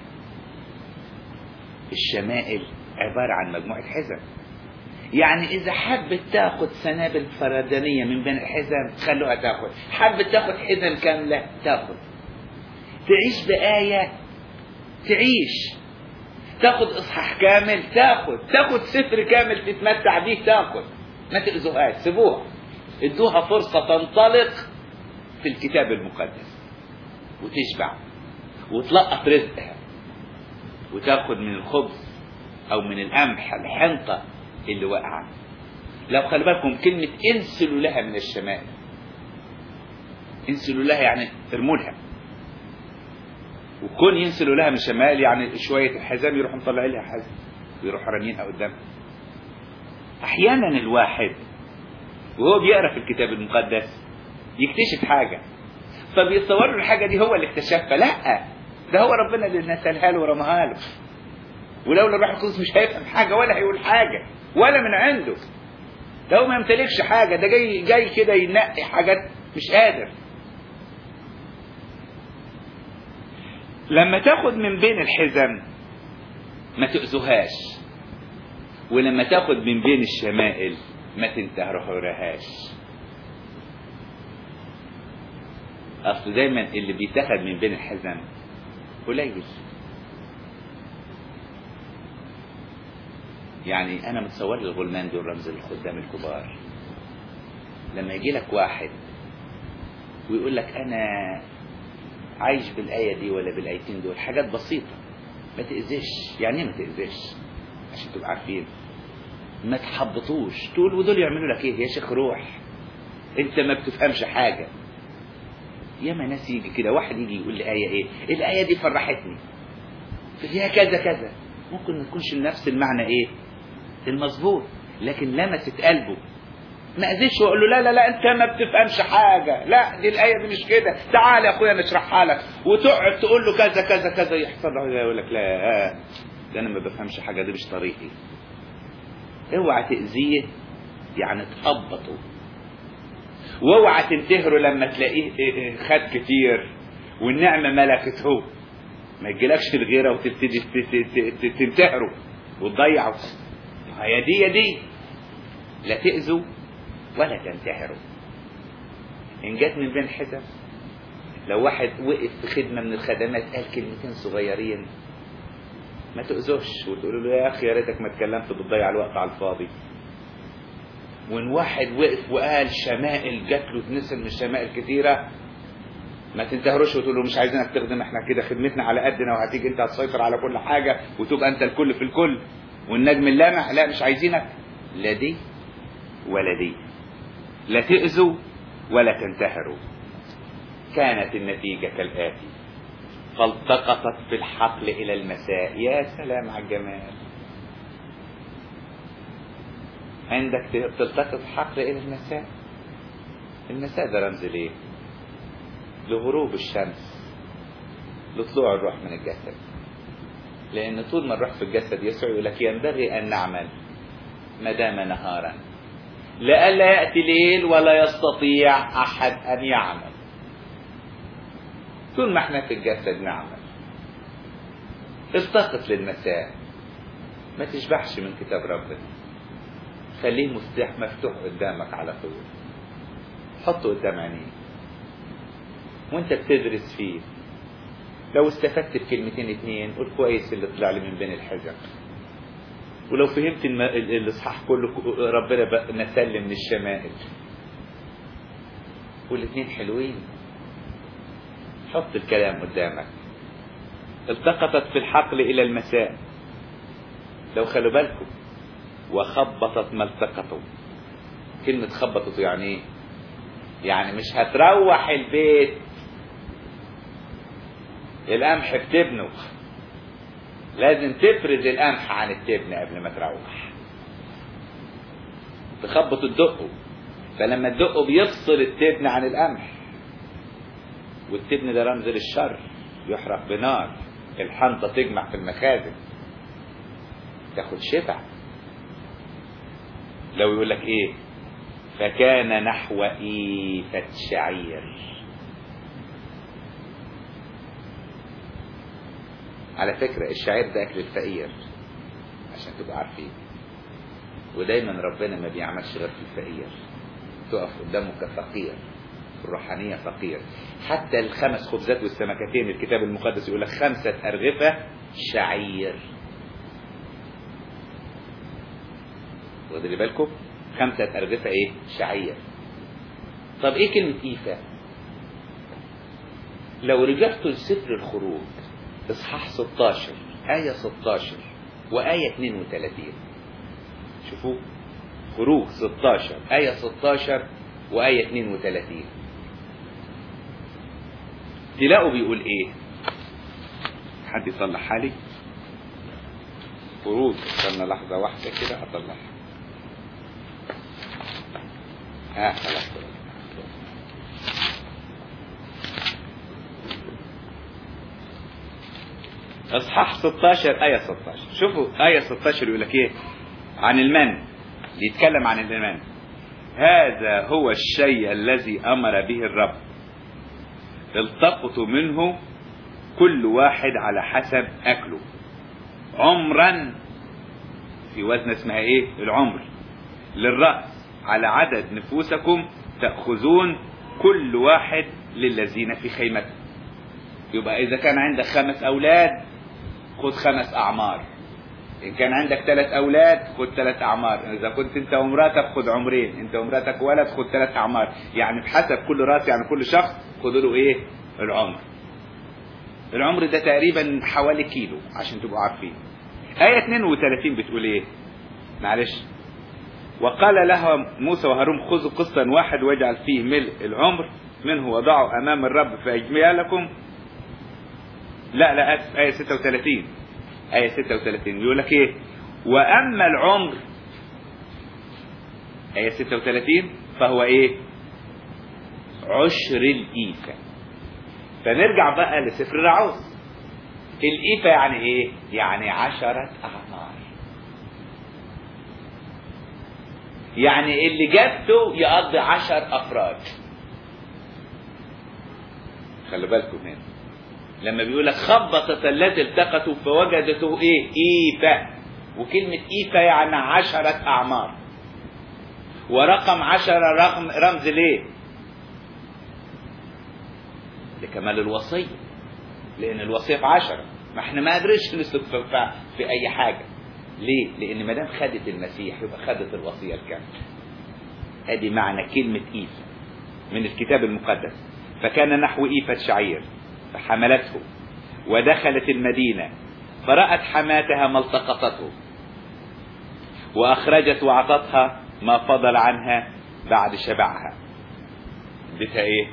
الشمائل عبارة عن مجموعة حزم. يعني إذا حبت تاخد سنابل فردانية من بين الحزم خلوها تاخد، حبت تاخد حزم كاملة تاخد، تعيش بآية تعيش، تاخد إصحاح كامل تاخد، تاخد سفر كامل تتمتع بيه تاخد، ما تأذوهاش، سيبوها، ادوها فرصة تنطلق في الكتاب المقدس وتشبع وتلقط رزقها وتاخد من الخبز أو من القمح الحنطة اللي وقع. لو خلي بالكم كلمة انسلوا لها من الشمائل، انسلوا لها يعني ارموا لها، وكون ينسلوا لها من الشمائل يعني شوية الحزام يروحوا مطلعين لها حزم ويروحوا رامينها قدامها. أحيانا الواحد وهو بيقرأ في الكتاب المقدس يكتشف حاجة فبيتصور له الحاجة دي هو اللي اكتشفها. لا، ده هو ربنا اللي نسلها له ورماها له، ولولا الروح القدس مش هيفهم حاجة ولا هيقول حاجة ولا من عنده. ده هو ما يمتلكش حاجة، ده جاي جاي كده ينقي حاجات مش قادر. لما تاخد من بين الحزم ما تؤذوهاش، ولما تاخد من بين الشمائل ما تنتهرهاش. اصل دايما اللي بيتاخد من بين الحزم قليل. يعني انا متصور لي الغلمان دول رمز الخدام الكبار. لما يجي لك واحد ويقول لك انا عايش بالايه دي ولا بالايتين دول، حاجات بسيطه ما تاذيش. يعني ايه ما تاذيش؟ عشان تبقوا عارفين، ما تحبطوش تقول ودول يعملوا لك ايه يا شيخ، روح انت ما بتفهمش حاجه. ياما ناس يجي كده، واحد يجي يقول لي ايه ايه الايه دي فرحتني فيها كذا كذا، ممكن ما تكونش نفس المعنى ايه المظبوط، لكن لمست قلبه ما اذيش واقول له لا لا لا انت ما بتفهمش حاجه، لا دي الايه دي مش كده، تعال يا اخويا نشرحها لك، وتقعد تقول له كذا كذا كذا يحصل له يقول لك لا ده انا ما بفهمش حاجه، دي مش طريقي. اوعى تاذيه يعني تهبطه، واوعى تنتهره لما تلاقيه خد كتير والنعمه ملكته، ما يجيلكش الغيره وتبتدي تنتهره وتضيعه. هي دي يا دي، لا تأذوا ولا تنتحروا. إن جت من بين حزم، لو واحد وقف في خدمة من الخدمات قال كلمتين صغيرين ما تؤذوش وتقولوا له يا أخي يا ريتك ما اتكلمت بتضيع الوقت على الفاضي. وإن واحد وقف وقال شمائل جات له تنسل من الشمائل كثيرة ما تنتهروش وتقول له مش عايزينك تخدم، احنا كده خدمتنا على قدنا وهتيجي انت هتسيطر على كل حاجة وتبقى انت الكل في الكل والنجم اللامع. لا، مش عايزينك، لا دي ولا دي، لا تأذوا ولا تنتهروا. كانت النتيجة كالآتي: فالتقطت في الحقل إلى المساء. يا سلام على الجمال! عندك تلتقط حقل إلى المساء. المساء ده رمز ليه؟ لغروب الشمس، لطلوع الروح من الجسد. لأن طول ما الروح في الجسد يسوع يقول لك ينبغي أن نعمل ما دام نهارا لئلا يأتي ليل ولا يستطيع أحد أن يعمل. طول ما احنا في الجسد نعمل. التقط للمساء، ما تشبعش من كتاب ربنا، خليه مفتاح مفتوح قدامك على طول، حطه قدام عينيك وانت بتدرس فيه. لو استفدت بكلمتين اتنين قول كويس اللي طلع لي من بين الحجر، ولو فهمت الاصحاح كله ربنا نسل من الشمائل، والاتنين حلوين. حط الكلام قدامك. التقطت في الحقل الى المساء. لو خلوا بالكم وخبطت ما التقطوا. كلمة خبطت يعني ايه؟ يعني مش هتروح البيت القمح بتبنه، لازم تفرز القمح عن التبن قبل ما تروح. تخبط الدقه، فلما الدقه بيفصل التبن عن القمح، والتبن ده رمز للشر يحرق بنار. الحنطة تجمع في المخازن تاخد شفع. لو يقول لك ايه؟ فكان نحو إيفة شعير. على فكرة الشعير ده أكل الفقير عشان تبقوا عارفين، ودايما ربنا ما بيعملش غير في الفقير. تقف قدامه كفقير، في الروحانية فقير. حتى الخمس خبزات والسمكتين الكتاب المقدس يقول لك خمسة أرغفة شعير. واخدين بالكم؟ خمسة أرغفة ايه؟ شعير. طب ايه كلمة إيفة؟ لو رجعتوا لسفر الخروج اصحاح ستاشر آية ستاشر وآية اتنين وتلاتين، شوفوا خروج ستاشر آية ستاشر وآية اتنين وتلاتين، تلاقوا بيقول ايه؟ حد يصلح حالي؟ خروج، استنى لحظة واحدة كده اطلعها. اه خلاص. اصحاح ستاشر آية ستاشر، شوفوا آية ستاشر يقول لك ايه؟ عن المن، يتكلم عن المن. هذا هو الشيء الذي أمر به الرب، التقطوا منه كل واحد على حسب أكله عمرا، في وزن اسمها ايه؟ العمر، للرأس على عدد نفوسكم تأخذون كل واحد للذين في خيمته. يبقى إذا كان عندك خمس أولاد خد خمس أعمار، إن كان عندك ثلاث أولاد خد ثلاث أعمار، إذا كنت أنت ومراتك خد عمرين، أنت ومراتك ولد خد ثلاث أعمار، يعني بحسب كل راس، يعني كل شخص خدوا له إيه؟ العمر. العمر ده تقريبا حوالي كيلو عشان تبقوا عارفين. آية اتنين وتلاتين بتقول إيه؟ معلش. وقال لها موسى وهارون خذوا قسطا واحد واجعل فيه ملء العمر منه وضعوا أمام الرب فأجمع لكم. لا لا أسف، آية ستة وثلاثين، آية ستة وثلاثين بيقول لك إيه؟ وأما العمر، آية ستة وثلاثين، فهو إيه؟ عشر الإيفة. فنرجع بقى لسفر الرعوز. الإيفة يعني إيه؟ يعني عشرة أعمار. يعني اللي جابته يقضي عشر أفراد. خلي بالكم هنا لما بيقول لك خبطت الذي التقطوا فوجدته ايه؟ إيفة. وكلمة إيفة يعني عشرة أعمار. ورقم عشرة رقم رمز ليه؟ لكمال الوصية، لأن الوصية في عشرة، ما احنا ما قدرش نسلك في, في أي حاجة. ليه؟ لأن ما دام خدت المسيح يبقى خدت الوصية الكاملة. ادي معنى كلمة إيفة من الكتاب المقدس. فكان نحو إيفة شعير فحملته ودخلت المدينة فرأت حماتها ما التقطته وأخرجت وأعطتها ما فضل عنها بعد شبعها. اديتها ايه؟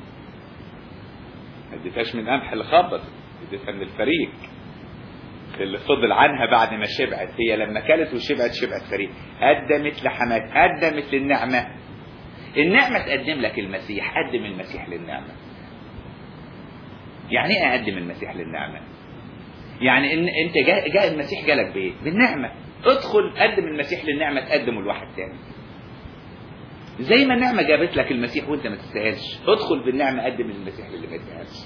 ما اديتهاش من قمح اللي خبط، اديتها من الفريق اللي فضل عنها بعد ما شبعت. هي لما كلت وشبعت شبعت فريق. قدمت لحمات، قدمت للنعمة. النعمة تقدم لك المسيح، قدم المسيح للنعمة. يعني ايه اقدم المسيح للنعمة؟ يعني ان انت جاء, جاء المسيح جالك بايه؟ بالنعمة. ادخل قدم المسيح للنعمة، تقدمه لواحد تاني. زي ما النعمة جابت لك المسيح وانت ما تستاهلش، ادخل بالنعمة قدم المسيح للي ما يستاهلش.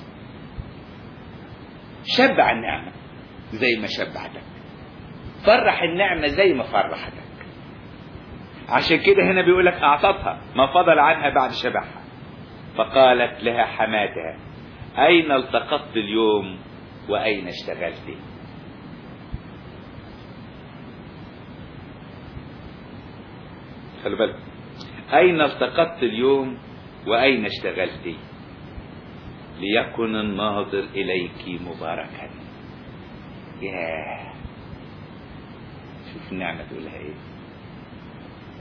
شبع النعمة زي ما شبعتك، فرح النعمة زي ما فرحتك. عشان كده هنا بيقول لك اعطتها ما فضل عنها بعد شبعها. فقالت لها حماتها اين التقطت اليوم واين اشتغلت؟ خلي بالك، اين التقطت اليوم واين اشتغلت؟ ليكن الناظر اليك مباركا. ياه، شوف النعمة تقولها ايه؟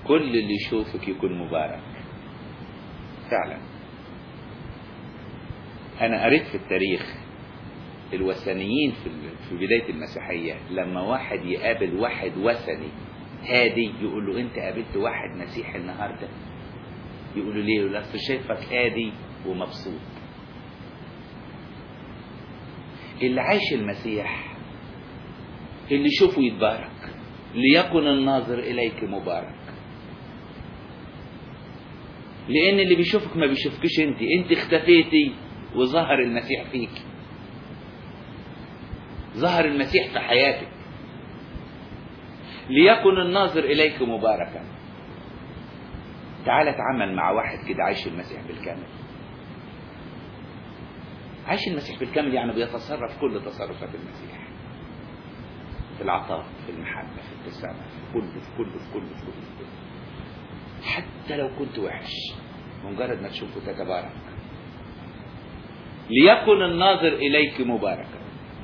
كل اللي يشوفك يكون مبارك. فعلا انا قريت في التاريخ الوثنيين في في بداية المسيحية لما واحد يقابل واحد وثني هادي يقول له انت قابلت واحد مسيحي النهاردة، يقول له ليه؟ يقول له اصل شايفك هادي ومبسوط. اللي عايش المسيح اللي يشوفه يتبارك. ليكن الناظر اليك مبارك، لان اللي بيشوفك ما بيشوفكش انت، انت اختفيتي وظهر المسيح فيك، ظهر المسيح في حياتك. ليكن الناظر اليك مباركا. تعال اتعامل مع واحد كده عايش المسيح بالكامل. عايش المسيح بالكامل يعني بيتصرف كل تصرفات المسيح، في العطاء، في المحبة، في التسامح، في كل في كل في كل في كل, في كل. حتى لو كنت وحش مجرد ما تشوفه تتبارك. ليكن الناظر إليك مباركا.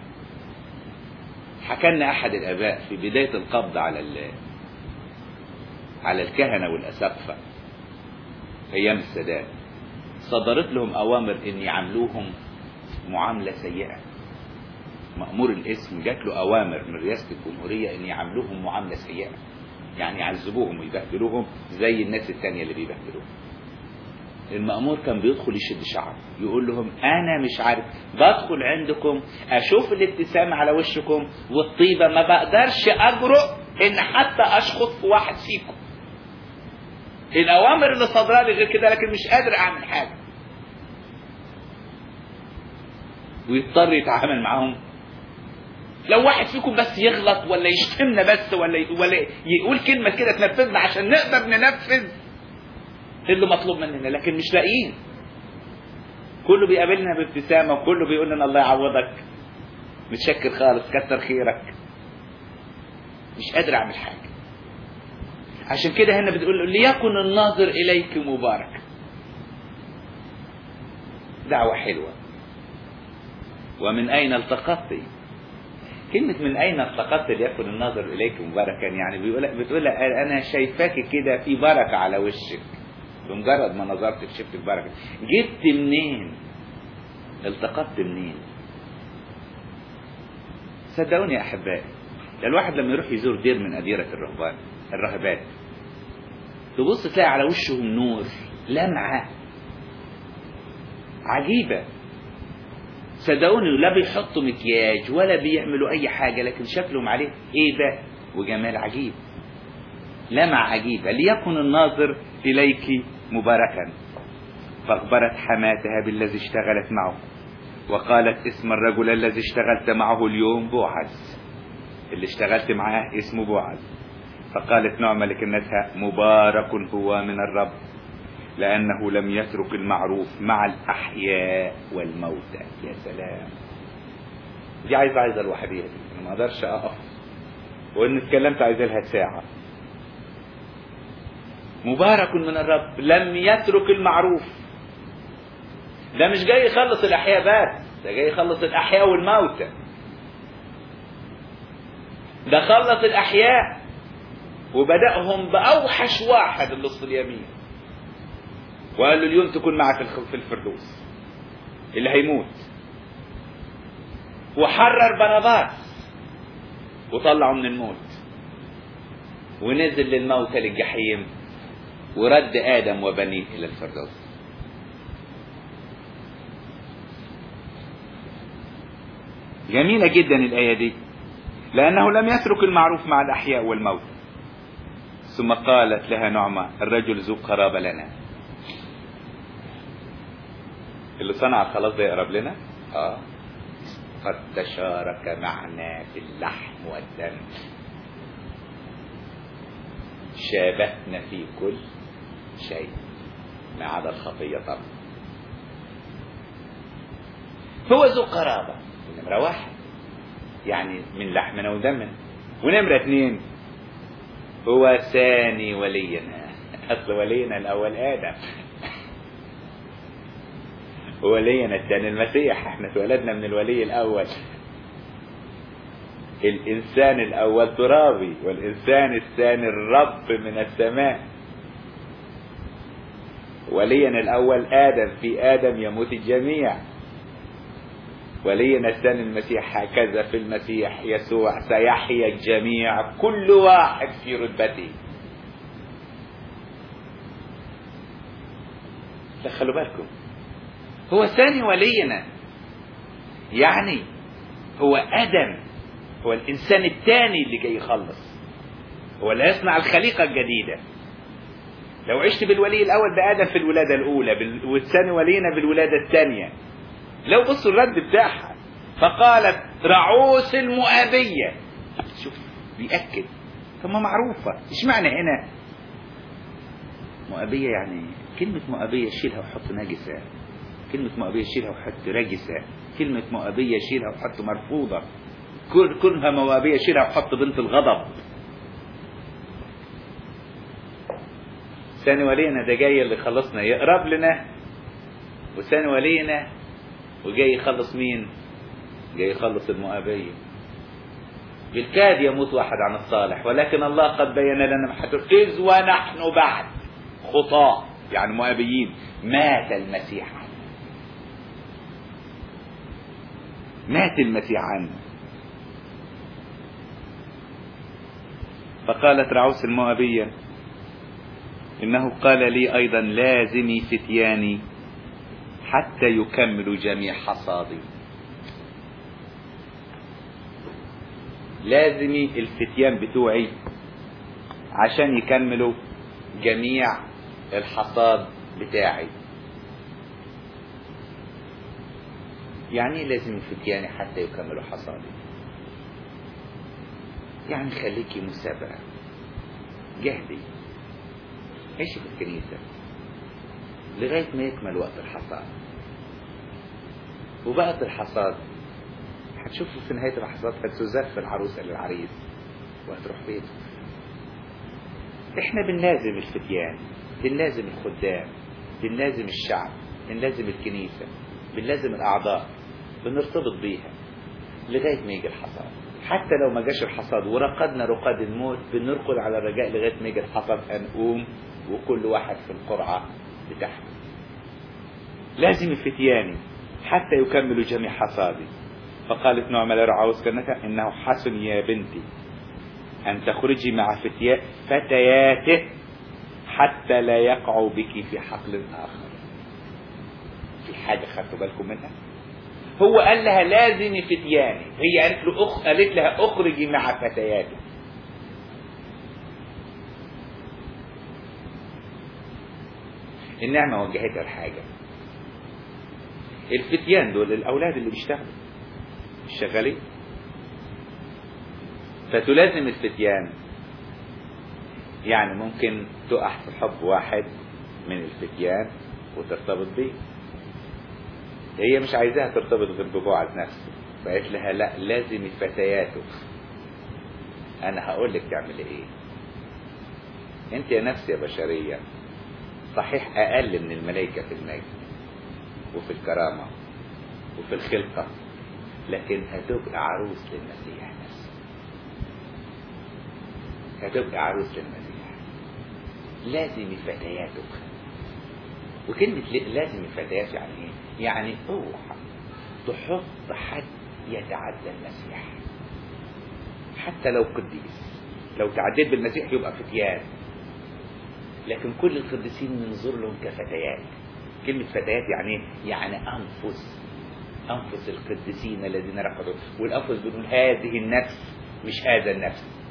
حكى أحد الآباء في بداية القبض على على الكهنة والأساقفة أيام السادات، صدرت لهم أوامر إن يعاملوهم معاملة سيئة. مأمور الاسم جات له أوامر من رئاسة الجمهورية إن يعاملوهم معاملة سيئة، يعني يعذبوهم ويبهدلوهم زي الناس التانية اللي بيبهدلوهم. المأمور كان بيدخل يشد شعره يقول لهم أنا مش عارف، بدخل عندكم أشوف الابتسامة على وشكم والطيبة، ما بقدرش أجرؤ إن حتى أشخط في واحد فيكم. الأوامر اللي صدرها لي غير كده، لكن مش قادر أعمل حاجة. ويضطر يتعامل معهم. لو واحد فيكم بس يغلط ولا يشتمنا بس ولا ولا يقول كلمة كده تنفذنا عشان نقدر ننفذ اللي مطلوب مننا، لكن مش لاقيين. كله بيقابلنا بابتسامة وكله بيقول لنا الله يعوضك، متشكر خالص، كتر خيرك. مش قادر أعمل حاجة. عشان كده هنا بتقول ليكن الناظر إليك مبارك. دعوة حلوة. ومن أين التقطت؟ كلمة من أين التقطت ليكن الناظر إليك مباركا، يعني بيقول بتقول أنا شايفاك كده في بركة على وشك، بمجرد ما نظرت شفت البركة. جبت منين؟ التقطت منين؟ صدقوني يا أحبائي، الواحد لما يروح يزور دير من أديرة الرهبان الراهبات تبص تلاقي على وشهم نور، لمعة عجيبة. صدقوني لا بيحطوا مكياج ولا بيعملوا أي حاجة، لكن شكلهم عليه هيبة وجمال عجيب، لمعة عجيبة. ليكن الناظر إليك مباركا. فأخبرت حماتها بالذي اشتغلت معه وقالت اسم الرجل الذي اشتغلت معه اليوم بوعز، اللي اشتغلت معاه اسمه بوعز. فقالت نعمة لكنتها مبارك هو من الرب لأنه لم يترك المعروف مع الأحياء والموتى. يا سلام، دي عايزة عايزة الوحدية دي، أنا ما أقدرش أقف وإن اتكلمت عايز لها ساعة. مبارك من الرب لم يترك المعروف. ده مش جاي يخلص الأحياء بس، ده جاي يخلص الأحياء والموتى. ده خلص الأحياء وبدأهم بأوحش واحد اللص اليمين، وقال له اليوم تكون معك في الفردوس اللي هيموت. وحرر بناباس وطلعه من الموت ونزل للموتى للجحيم ورد آدم وبنيه إلى الفردوس. جميلة جدا الآية دي، لأنه لم يترك المعروف مع الأحياء والموت. ثم قالت لها نعمة الرجل ذو قرابة لنا. اللي صنع الخلاص ده يقرب لنا، اه قد تشارك معنا في اللحم والدم، شابهنا في كل شيء ما عدا الخطية طبعا. هو ذو قرابة نمرة واحد، يعني من لحمنا ودمنا. ونمرة اثنين هو ثاني ولينا. اصل ولينا الاول ادم، ولينا الثاني المسيح. احنا اتولدنا من الولي الاول. الانسان الاول ترابي والانسان الثاني الرب من السماء. ولينا الأول آدم، في آدم يموت الجميع. ولينا الثاني المسيح، هكذا في المسيح يسوع سيحيا الجميع كل واحد في رتبته. خلوا بالكم، هو ثاني ولينا، يعني هو آدم، هو الإنسان الثاني اللي جاي يخلص، هو اللي يصنع الخليقة الجديدة. لو عشت بالولي الأول بآدم في الولادة الأولى، والثاني ولينا بالولادة الثانية. لو بصوا الرد بتاعها، فقالت رعوس المؤابية. شوف بيأكد، طب ما معروفة، ايش معنى هنا مؤابية؟ يعني كلمة مؤابية شيلها وحط نجسة، كلمة مؤابية شيلها وحط رجسة، كلمة مؤابية شيلها وحط مرفوضة، كلها مؤابية شيلها وحط بنت الغضب. ثاني ولينا ده جاي اللي خلصنا يقرب لنا، وثاني ولينا وجاي يخلص مين؟ جاي يخلص المؤابية. بالكاد يموت واحد عن الصالح، ولكن الله قد بين لنا محته إذ ونحن بعد خطاة، يعني مؤابيين، مات المسيح عنه. مات المسيح عنه. فقالت رعوس المؤابية إنه قال لي أيضا لازمي فتياني حتى يكملوا جميع حصادي. لازمي الفتيان بتوعي عشان يكملوا جميع الحصاد بتاعي. يعني لازم الفتيان حتى يكملوا حصادي، يعني خليكي مسابقة، جهدي، عيشي في الكنيسة لغاية ما يكمل وقت الحصاد. وبقت الحصاد هتشوفوا في نهاية الحصاد هتزف العروسة للعريس وهتروح بيته. احنا بنلازم الفتيان، بنلازم الخدام، بنلازم الشعب، بنلازم الكنيسة، بنلازم الأعضاء، بنرتبط بيها لغاية ما يجي الحصاد. حتى لو ما جاش الحصاد ورقدنا رقاد الموت، بنرقد على الرجاء لغاية ما يجي الحصاد، هنقوم وكل واحد في القرعة بتاعته. لازم الفتيان حتى يكملوا جميع حصادي. فقالت نعمة لرعوس كنتها إنه حسن يا بنتي أن تخرجي مع فتيات فتياته حتى لا يقعوا بك في حقل آخر. في حاجة خدتوا بالكم منها؟ هو قال لها لازم فتياني، هي قالت له أخ... قالت لها اخرجي مع فتياته. النعمة وجهتها الحاجة. الفتيان دول الأولاد اللي بيشتغلوا الشغالين، فتلازم الفتيان. يعني ممكن تقع في حب واحد من الفتيان وترتبط بيه، هي مش عايزاها ترتبط غير ببعض نفسه، فقالت لها لا لازم فتياته. انا هقول لك تعمل ايه. انت يا نفس يا بشرية صحيح اقل من الملائكة في المجد وفي الكرامة وفي الخلقة، لكن هتبقى عروس للمسيح نفسه، هتبقى عروس للمسيح. لازم فتياتك. وكلمة لازم فتيات يعني ايه؟ يعني اوعى تحط حد يتعدى المسيح، حتى لو قديس. لو تعديت بالمسيح يبقى فتيان، لكن كل القديسين ننظر لهم كفتيات. كلمة فتيات يعني ايه؟ يعني انفس انفس القديسين الذين رفضوا. والانفس بنقول هذه النفس مش هذا النفس.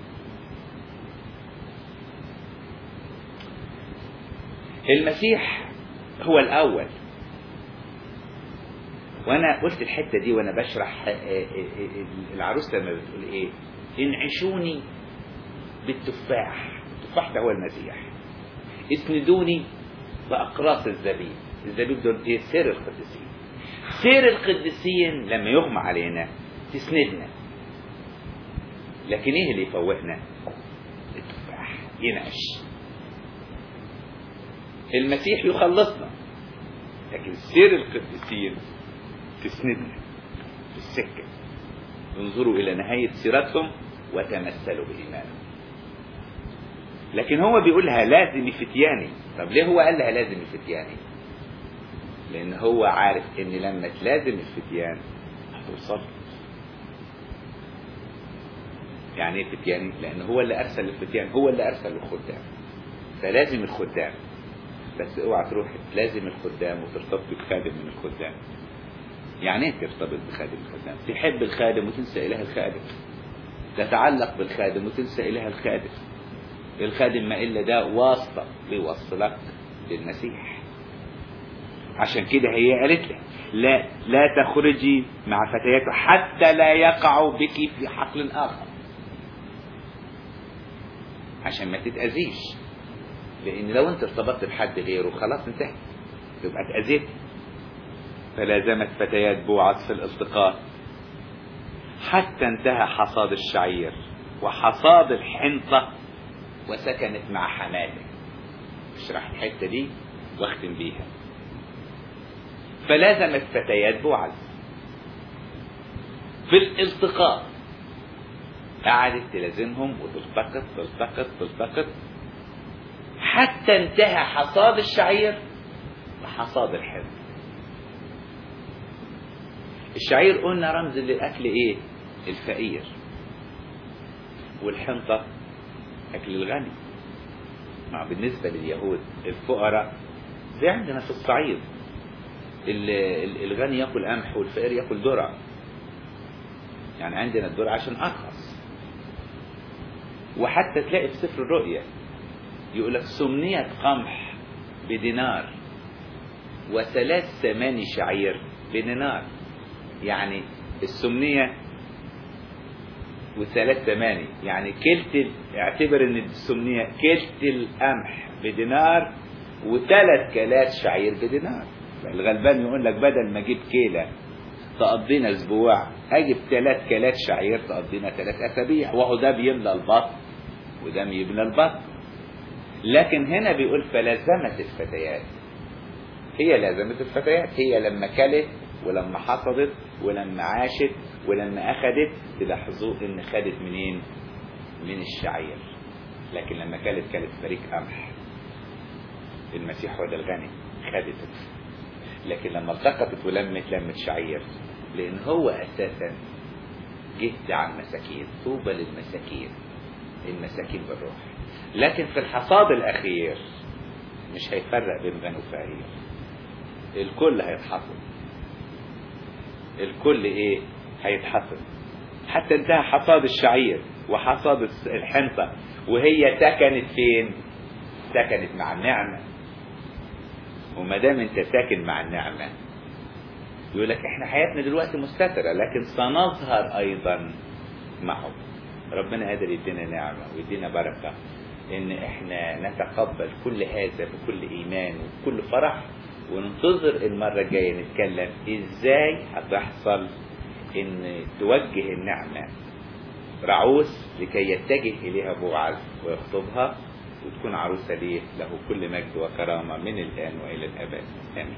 المسيح هو الأول. وأنا قلت الحتة دي وأنا بشرح العروس لما بتقول إيه؟ انعشوني بالتفاح. التفاح ده هو المسيح. اسندوني بأقراص الزبيب. الزبيب دول إيه؟ سير القديسين. سير القديسين لما يغمى علينا تسندنا. لكن إيه اللي يفوقنا؟ التفاح ينعش. المسيح يخلصنا، لكن سير القديسين تسندنا في السكة. انظروا إلى نهاية سيرتهم وتمثلوا بإيمانهم. لكن هو بيقولها لازم فتياني. طب ليه هو قال لها لازم فتياني؟ لان هو عارف ان لما تلازم الفتيان هتوصل. يعني ايه فتياني؟ لان هو اللي ارسل الفتيان، هو اللي ارسل الخدام، فلازم الخدام. بس اوعى تروح لازم الخدام وترتبط بخادم من الخدام. يعني ايه ترتبط بخادم الخدام؟ تحب الخادم وتنسى اله الخادم، تتعلق بالخادم وتنسى اله الخادم. الخادم ما الا ده واسطه بيوصلك للمسيح. عشان كده هي قالت له لا لا تخرجي مع فتياته حتى لا يقعوا بك في حقل اخر، عشان ما تتأذيش. لان لو انت ارتبطت بحد غيره خلاص انتهت، تبقى اتأذيت. فلازمت فتيات بوعز في الالتقاء حتى انتهى حصاد الشعير وحصاد الحنطة وسكنت مع حماته. اشرح الحتة دي واختم بيها. فلازمت فتيات بوعز في الالتقاء، قعدت تلازمهم وتلتقط تلتقط تلتقط حتى انتهى حصاد الشعير وحصاد الحنطة. الشعير قلنا رمز للأكل ايه؟ الفقير. والحنطة أكل الغني. مع بالنسبة لليهود الفقراء زي عندنا في الصعيد، الغني يأكل قمح والفقير يأكل ذرة. يعني عندنا الذرة عشان أرخص. وحتى تلاقي في سفر الرؤيا يقولك سمنية قمح بدينار وثلاث ثماني شعير بدينار. يعني السمنية وثلاث ثماني، يعني كلت، اعتبر ان السمنية كلت القمح بدينار وثلاث كالات شعير بدينار. الغلبان يقول لك بدل ما اجيب كيلة تقضينا اسبوع اجيب ثلاث كالات شعير تقضينا ثلاث اسابيع، وهو ده بيملى البطن وده بيملى البطن. لكن هنا بيقول فلازمت الفتيات. هي لازمت الفتيات، هي لما كلت ولما حصدت ولما عاشت ولما اخدت. تلاحظوا ان خدت منين؟ من الشعير. لكن لما كلت كلت فريق قمح. المسيح هو ده الغني، خدته. لكن لما التقطت ولمت لمت شعير، لان هو اساسا جهد على المساكين. طوبى للمساكين، المساكين بالروح. لكن في الحصاد الاخير مش هيفرق بين غني وفقير، الكل هيتحصد. الكل ايه؟ هيتحصد. حتى انتهى حصاد الشعير وحصاد الحنطة، وهي سكنت فين؟ سكنت مع النعمة. وما دام انت ساكن مع النعمة يقول لك احنا حياتنا دلوقتي مستترة لكن سنظهر ايضا معه. ربنا قادر يدينا نعمة ويدينا بركة ان احنا نتقبل كل هذا بكل ايمان وبكل فرح، وننتظر المرة الجاية نتكلم ازاي هتحصل ان توجه النعمة رعوس لكي يتجه اليها بوعز ويخطبها وتكون عروسة ليه. له كل مجد وكرامة من الآن وإلى الأبد. آمين.